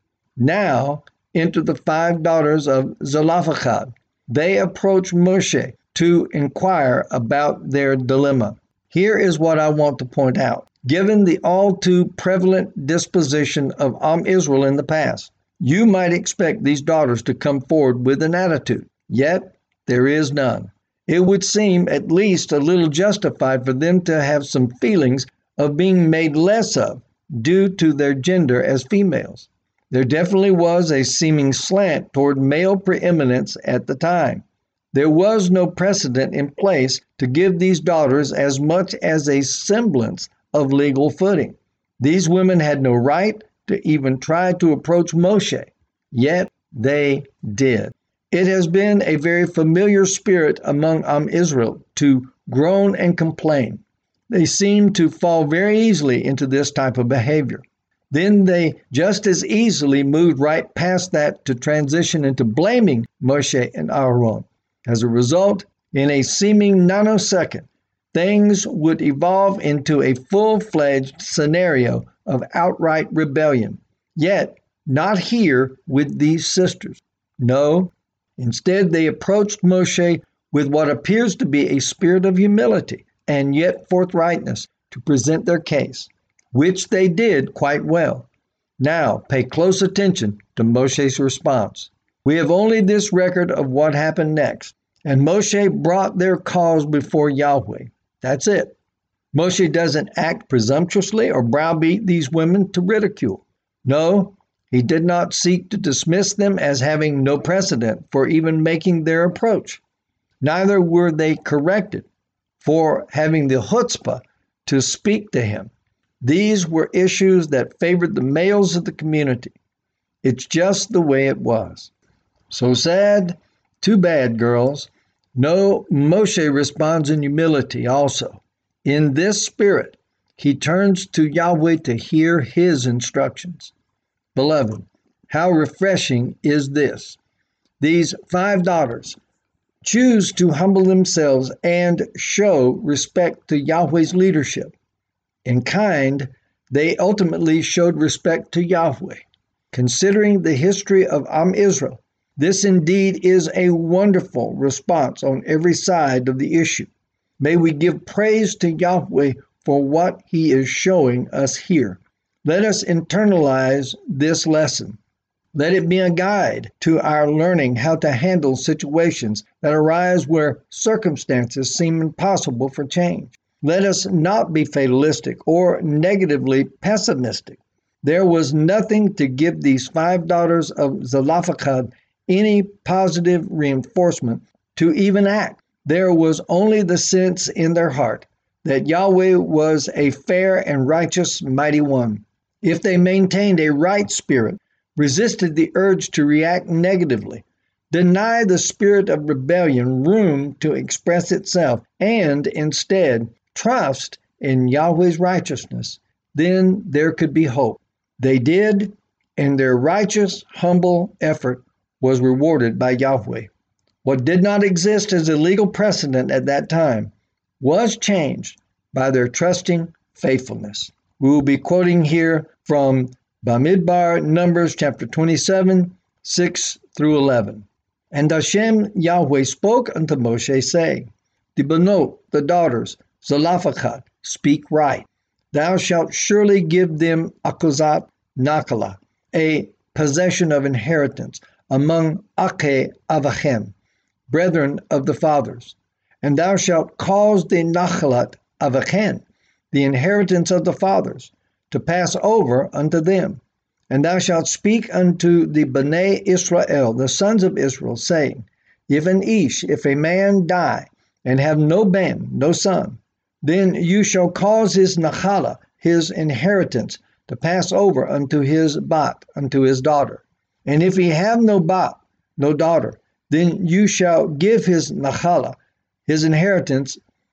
Now enter the five daughters of Zelophehad. They approach Moshe to inquire about their dilemma. Here is what I want to point out. Given the all too prevalent disposition of Am Israel in the past, you might expect these daughters to come forward with an attitude, yet there is none. It would seem at least a little justified for them to have some feelings of being made less of due to their gender as females. There definitely was a seeming slant toward male preeminence at the time. There was no precedent in place to give these daughters as much as a semblance of legal footing. These women had no right to even try to approach Moshe, yet they did. It has been a very familiar spirit among Am Israel to groan and complain. They seem to fall very easily into this type of behavior. Then they just as easily moved right past that to transition into blaming Moshe and Aaron. As a result, in a seeming nanosecond, things would evolve into a full-fledged scenario of outright rebellion. Yet, not here with these sisters. No, instead they approached Moshe with what appears to be a spirit of humility and yet forthrightness to present their case, which they did quite well. Now, pay close attention to Moshe's response. We have only this record of what happened next. And Moshe brought their cause before Yahweh. That's it. Moshe doesn't act presumptuously or browbeat these women to ridicule. No, he did not seek to dismiss them as having no precedent for even making their approach. Neither were they corrected for having the chutzpah to speak to him. These were issues that favored the males of the community. It's just the way it was. So sad, too bad, girls. No, Moshe responds in humility also. In this spirit, he turns to Yahweh to hear his instructions. Beloved, how refreshing is this? These five daughters choose to humble themselves and show respect to Yahweh's leadership. In kind, they ultimately showed respect to Yahweh. Considering the history of Am Israel, this indeed is a wonderful response on every side of the issue. May we give praise to Yahweh for what he is showing us here. Let us internalize this lesson. Let it be a guide to our learning how to handle situations that arise where circumstances seem impossible for change. Let us not be fatalistic or negatively pessimistic. There was nothing to give these five daughters of Zelophehad any positive reinforcement to even act. There was only the sense in their heart that Yahweh was a fair and righteous mighty one. If they maintained a right spirit, resisted the urge to react negatively, deny the spirit of rebellion room to express itself, and instead trust in Yahweh's righteousness, then there could be hope. They did, and their righteous, humble effort was rewarded by Yahweh. What did not exist as a legal precedent at that time was changed by their trusting faithfulness. We will be quoting here from Bamidbar, Numbers chapter twenty-seven, six through eleven. And Hashem Yahweh spoke unto Moshe, saying, The Benot, the daughters, Zelophehad, speak right. Thou shalt surely give them Akuzat Nakala, a possession of inheritance, among Ake Avachem, brethren of the fathers. And thou shalt cause the Nachalat Avachem, the inheritance of the fathers, to pass over unto them. And thou shalt speak unto the Bnei Israel, the sons of Israel, saying, If an ish, if a man die, and have no ben, no son, then you shall cause his Nachala, his inheritance, to pass over unto his bat, unto his daughter. And if he have no bat, no daughter, then you shall give his Nachala, his inheritance,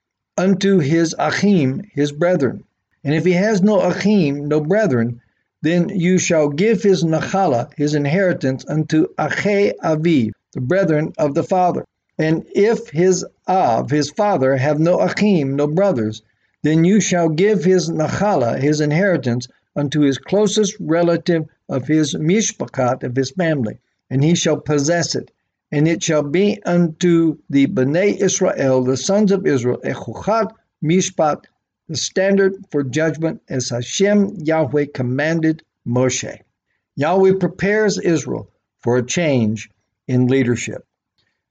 unto his Achim, his brethren. And if he has no Achim, no brethren, then you shall give his Nachala, his inheritance, unto Ache Aviv, the brethren of the father. And if his Av, his father, have no Achim, no brothers, then you shall give his Nachala, his inheritance, unto his closest relative of his Mishpachat, of his family, and he shall possess it. And it shall be unto the Bnei Israel, the sons of Israel, a Chuchat Mishpat, the standard for judgment, as Hashem Yahweh commanded Moshe. Yahweh prepares Israel for a change in leadership.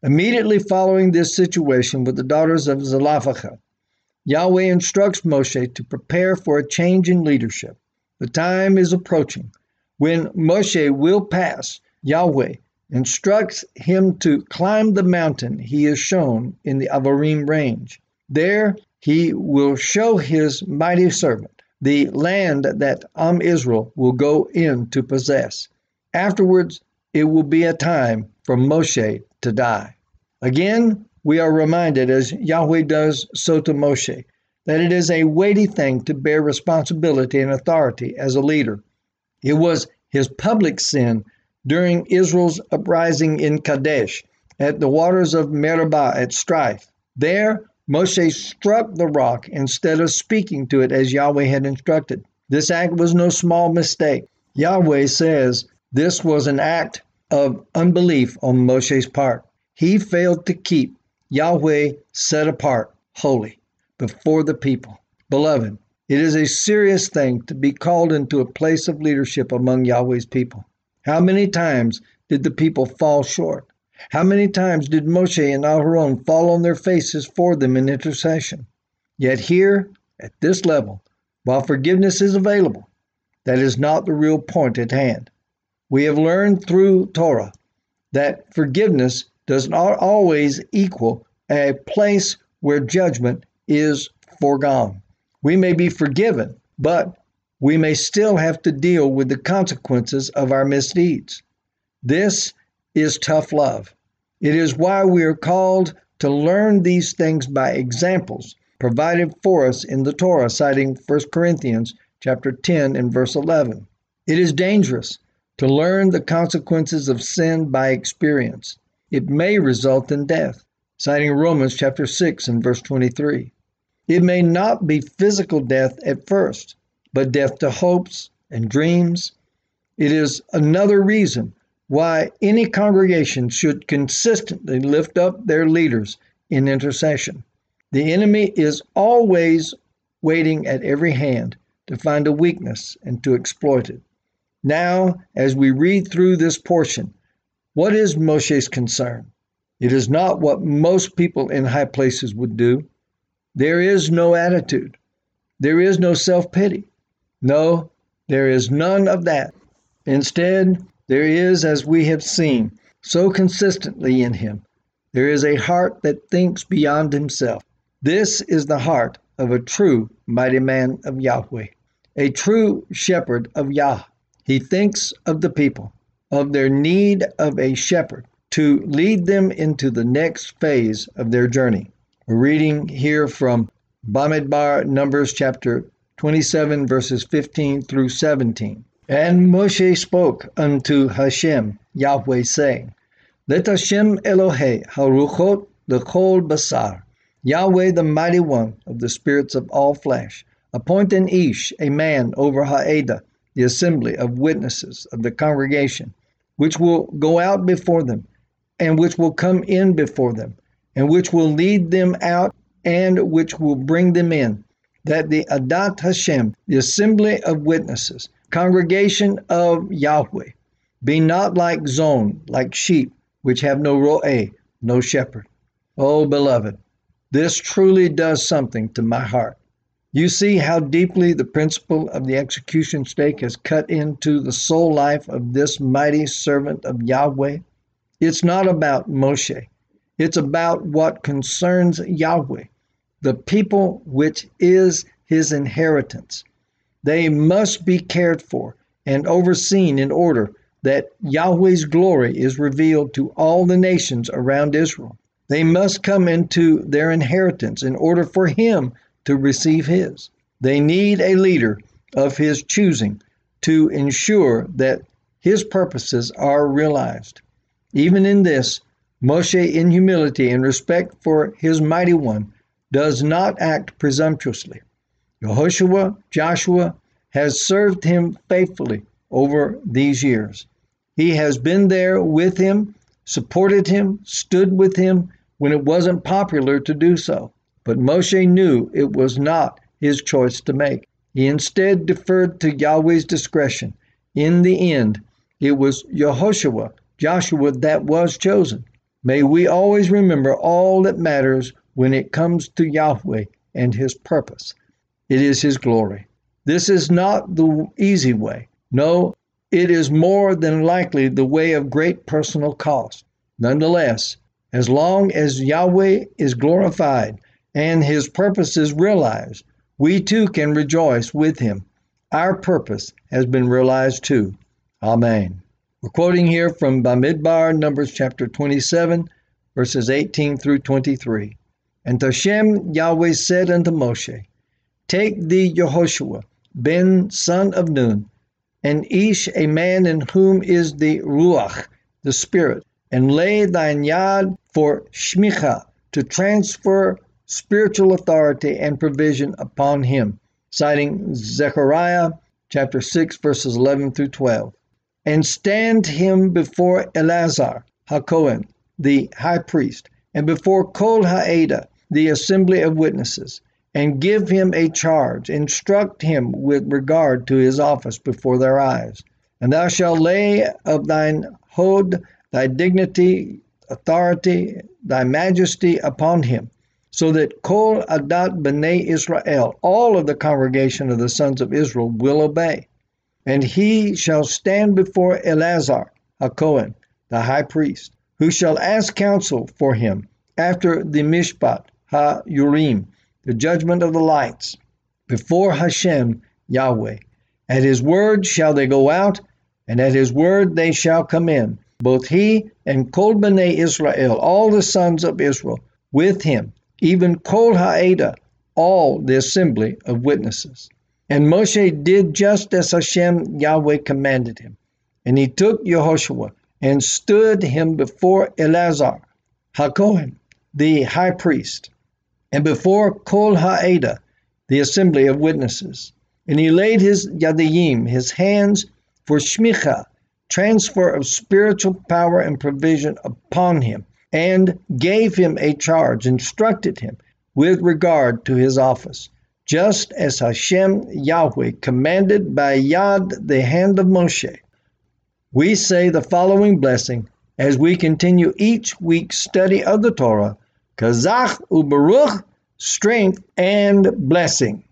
Immediately following this situation with the daughters of Zelophehad, Yahweh instructs Moshe to prepare for a change in leadership. The time is approaching when Moshe will pass. Yahweh instructs him to climb the mountain he is shown in the Avarim range. There he will show his mighty servant the land that Am Israel will go in to possess. Afterwards, it will be a time for Moshe to die. Again, we are reminded, as Yahweh does so to Moshe, that it is a weighty thing to bear responsibility and authority as a leader. It was his public sin during Israel's uprising in Kadesh at the waters of Meribah at strife. There, Moshe struck the rock instead of speaking to it as Yahweh had instructed. This act was no small mistake. Yahweh says this was an act of unbelief on Moshe's part. He failed to keep Yahweh set apart, holy, before the people. Beloved, it is a serious thing to be called into a place of leadership among Yahweh's people. How many times did the people fall short? How many times did Moshe and Aaron fall on their faces for them in intercession? Yet here, at this level, while forgiveness is available, that is not the real point at hand. We have learned through Torah that forgiveness does not always equal a place where judgment is foregone. We may be forgiven, but we may still have to deal with the consequences of our misdeeds. This is tough love. It is why we are called to learn these things by examples provided for us in the Torah, citing First Corinthians chapter ten and verse eleven. It is dangerous to learn the consequences of sin by experience. It may result in death, citing Romans chapter six and verse twenty-three. It may not be physical death at first, but death to hopes and dreams. It is another reason why any congregation should consistently lift up their leaders in intercession. The enemy is always waiting at every hand to find a weakness and to exploit it. Now, as we read through this portion, what is Moshe's concern? It is not what most people in high places would do. There is no attitude. There is no self-pity. No, there is none of that. Instead, there is, as we have seen so consistently in him, there is a heart that thinks beyond himself. This is the heart of a true mighty man of Yahweh, a true shepherd of Yah. He thinks of the people, of their need of a shepherd to lead them into the next phase of their journey. We're reading here from Bamidbar, Numbers chapter twenty-seven, verses fifteen through seventeen. And Moshe spoke unto Hashem, Yahweh, saying, Let Hashem Elohei haruchot l'chol basar, Yahweh the mighty one of the spirits of all flesh, appoint an ish, a man, over Ha'edah, the assembly of witnesses of the congregation, which will go out before them, and which will come in before them, and which will lead them out, and which will bring them in, that the Adat Hashem, the assembly of witnesses, congregation of Yahweh, be not like zone, like sheep, which have no ro'eh, no shepherd. Oh, beloved, this truly does something to my heart. You see how deeply the principle of the execution stake has cut into the soul life of this mighty servant of Yahweh? It's not about Moshe. It's about what concerns Yahweh, the people which is his inheritance. They must be cared for and overseen in order that Yahweh's glory is revealed to all the nations around Israel. They must come into their inheritance in order for him to receive his. They need a leader of his choosing to ensure that his purposes are realized. Even in this, Moshe, in humility and respect for his mighty one, does not act presumptuously. Yehoshua, Joshua, has served him faithfully over these years. He has been there with him, supported him, stood with him when it wasn't popular to do so. But Moshe knew it was not his choice to make. He instead deferred to Yahweh's discretion. In the end, it was Yehoshua, Joshua, that was chosen. May we always remember all that matters when it comes to Yahweh and his purpose. It is his glory. This is not the easy way. No, it is more than likely the way of great personal cost. Nonetheless, as long as Yahweh is glorified and his purpose is realized, we too can rejoice with him. Our purpose has been realized too. Amen. We're quoting here from Bamidbar, Numbers chapter twenty-seven, verses eighteen through twenty-three. And Hashem Yahweh said unto Moshe, Take thee Yehoshua, ben son of Nun, and Ish, a man in whom is the Ruach, the Spirit, and lay thine yad for Shmicha, to transfer spiritual authority and provision upon him, citing Zechariah chapter six, verses eleven through twelve. And stand him before Eleazar HaKohen, the high priest, and before Kol Ha'eda, the assembly of witnesses, and give him a charge, instruct him with regard to his office before their eyes. And thou shalt lay of thine hod, thy dignity, authority, thy majesty upon him, so that Kol Adat B'nai Israel, all of the congregation of the sons of Israel, will obey. And he shall stand before Eleazar HaKohen, the high priest, who shall ask counsel for him after the Mishpat HaUrim, the judgment of the lights, before Hashem Yahweh. At his word shall they go out, and at his word they shall come in, both he and Kol B'nai Israel, all the sons of Israel, with him, even Kol Ha'eda, all the assembly of witnesses. And Moshe did just as Hashem Yahweh commanded him. And he took Yehoshua and stood him before Eleazar HaKohen, the high priest, and before Kol Ha'eda, the assembly of witnesses. And he laid his yadayim, his hands, for shmicha, transfer of spiritual power and provision upon him, and gave him a charge, instructed him with regard to his office, just as Hashem Yahweh commanded by Yad, the hand of Moshe. We say the following blessing as we continue each week's study of the Torah: Kazach u'Baruch, strength and blessing.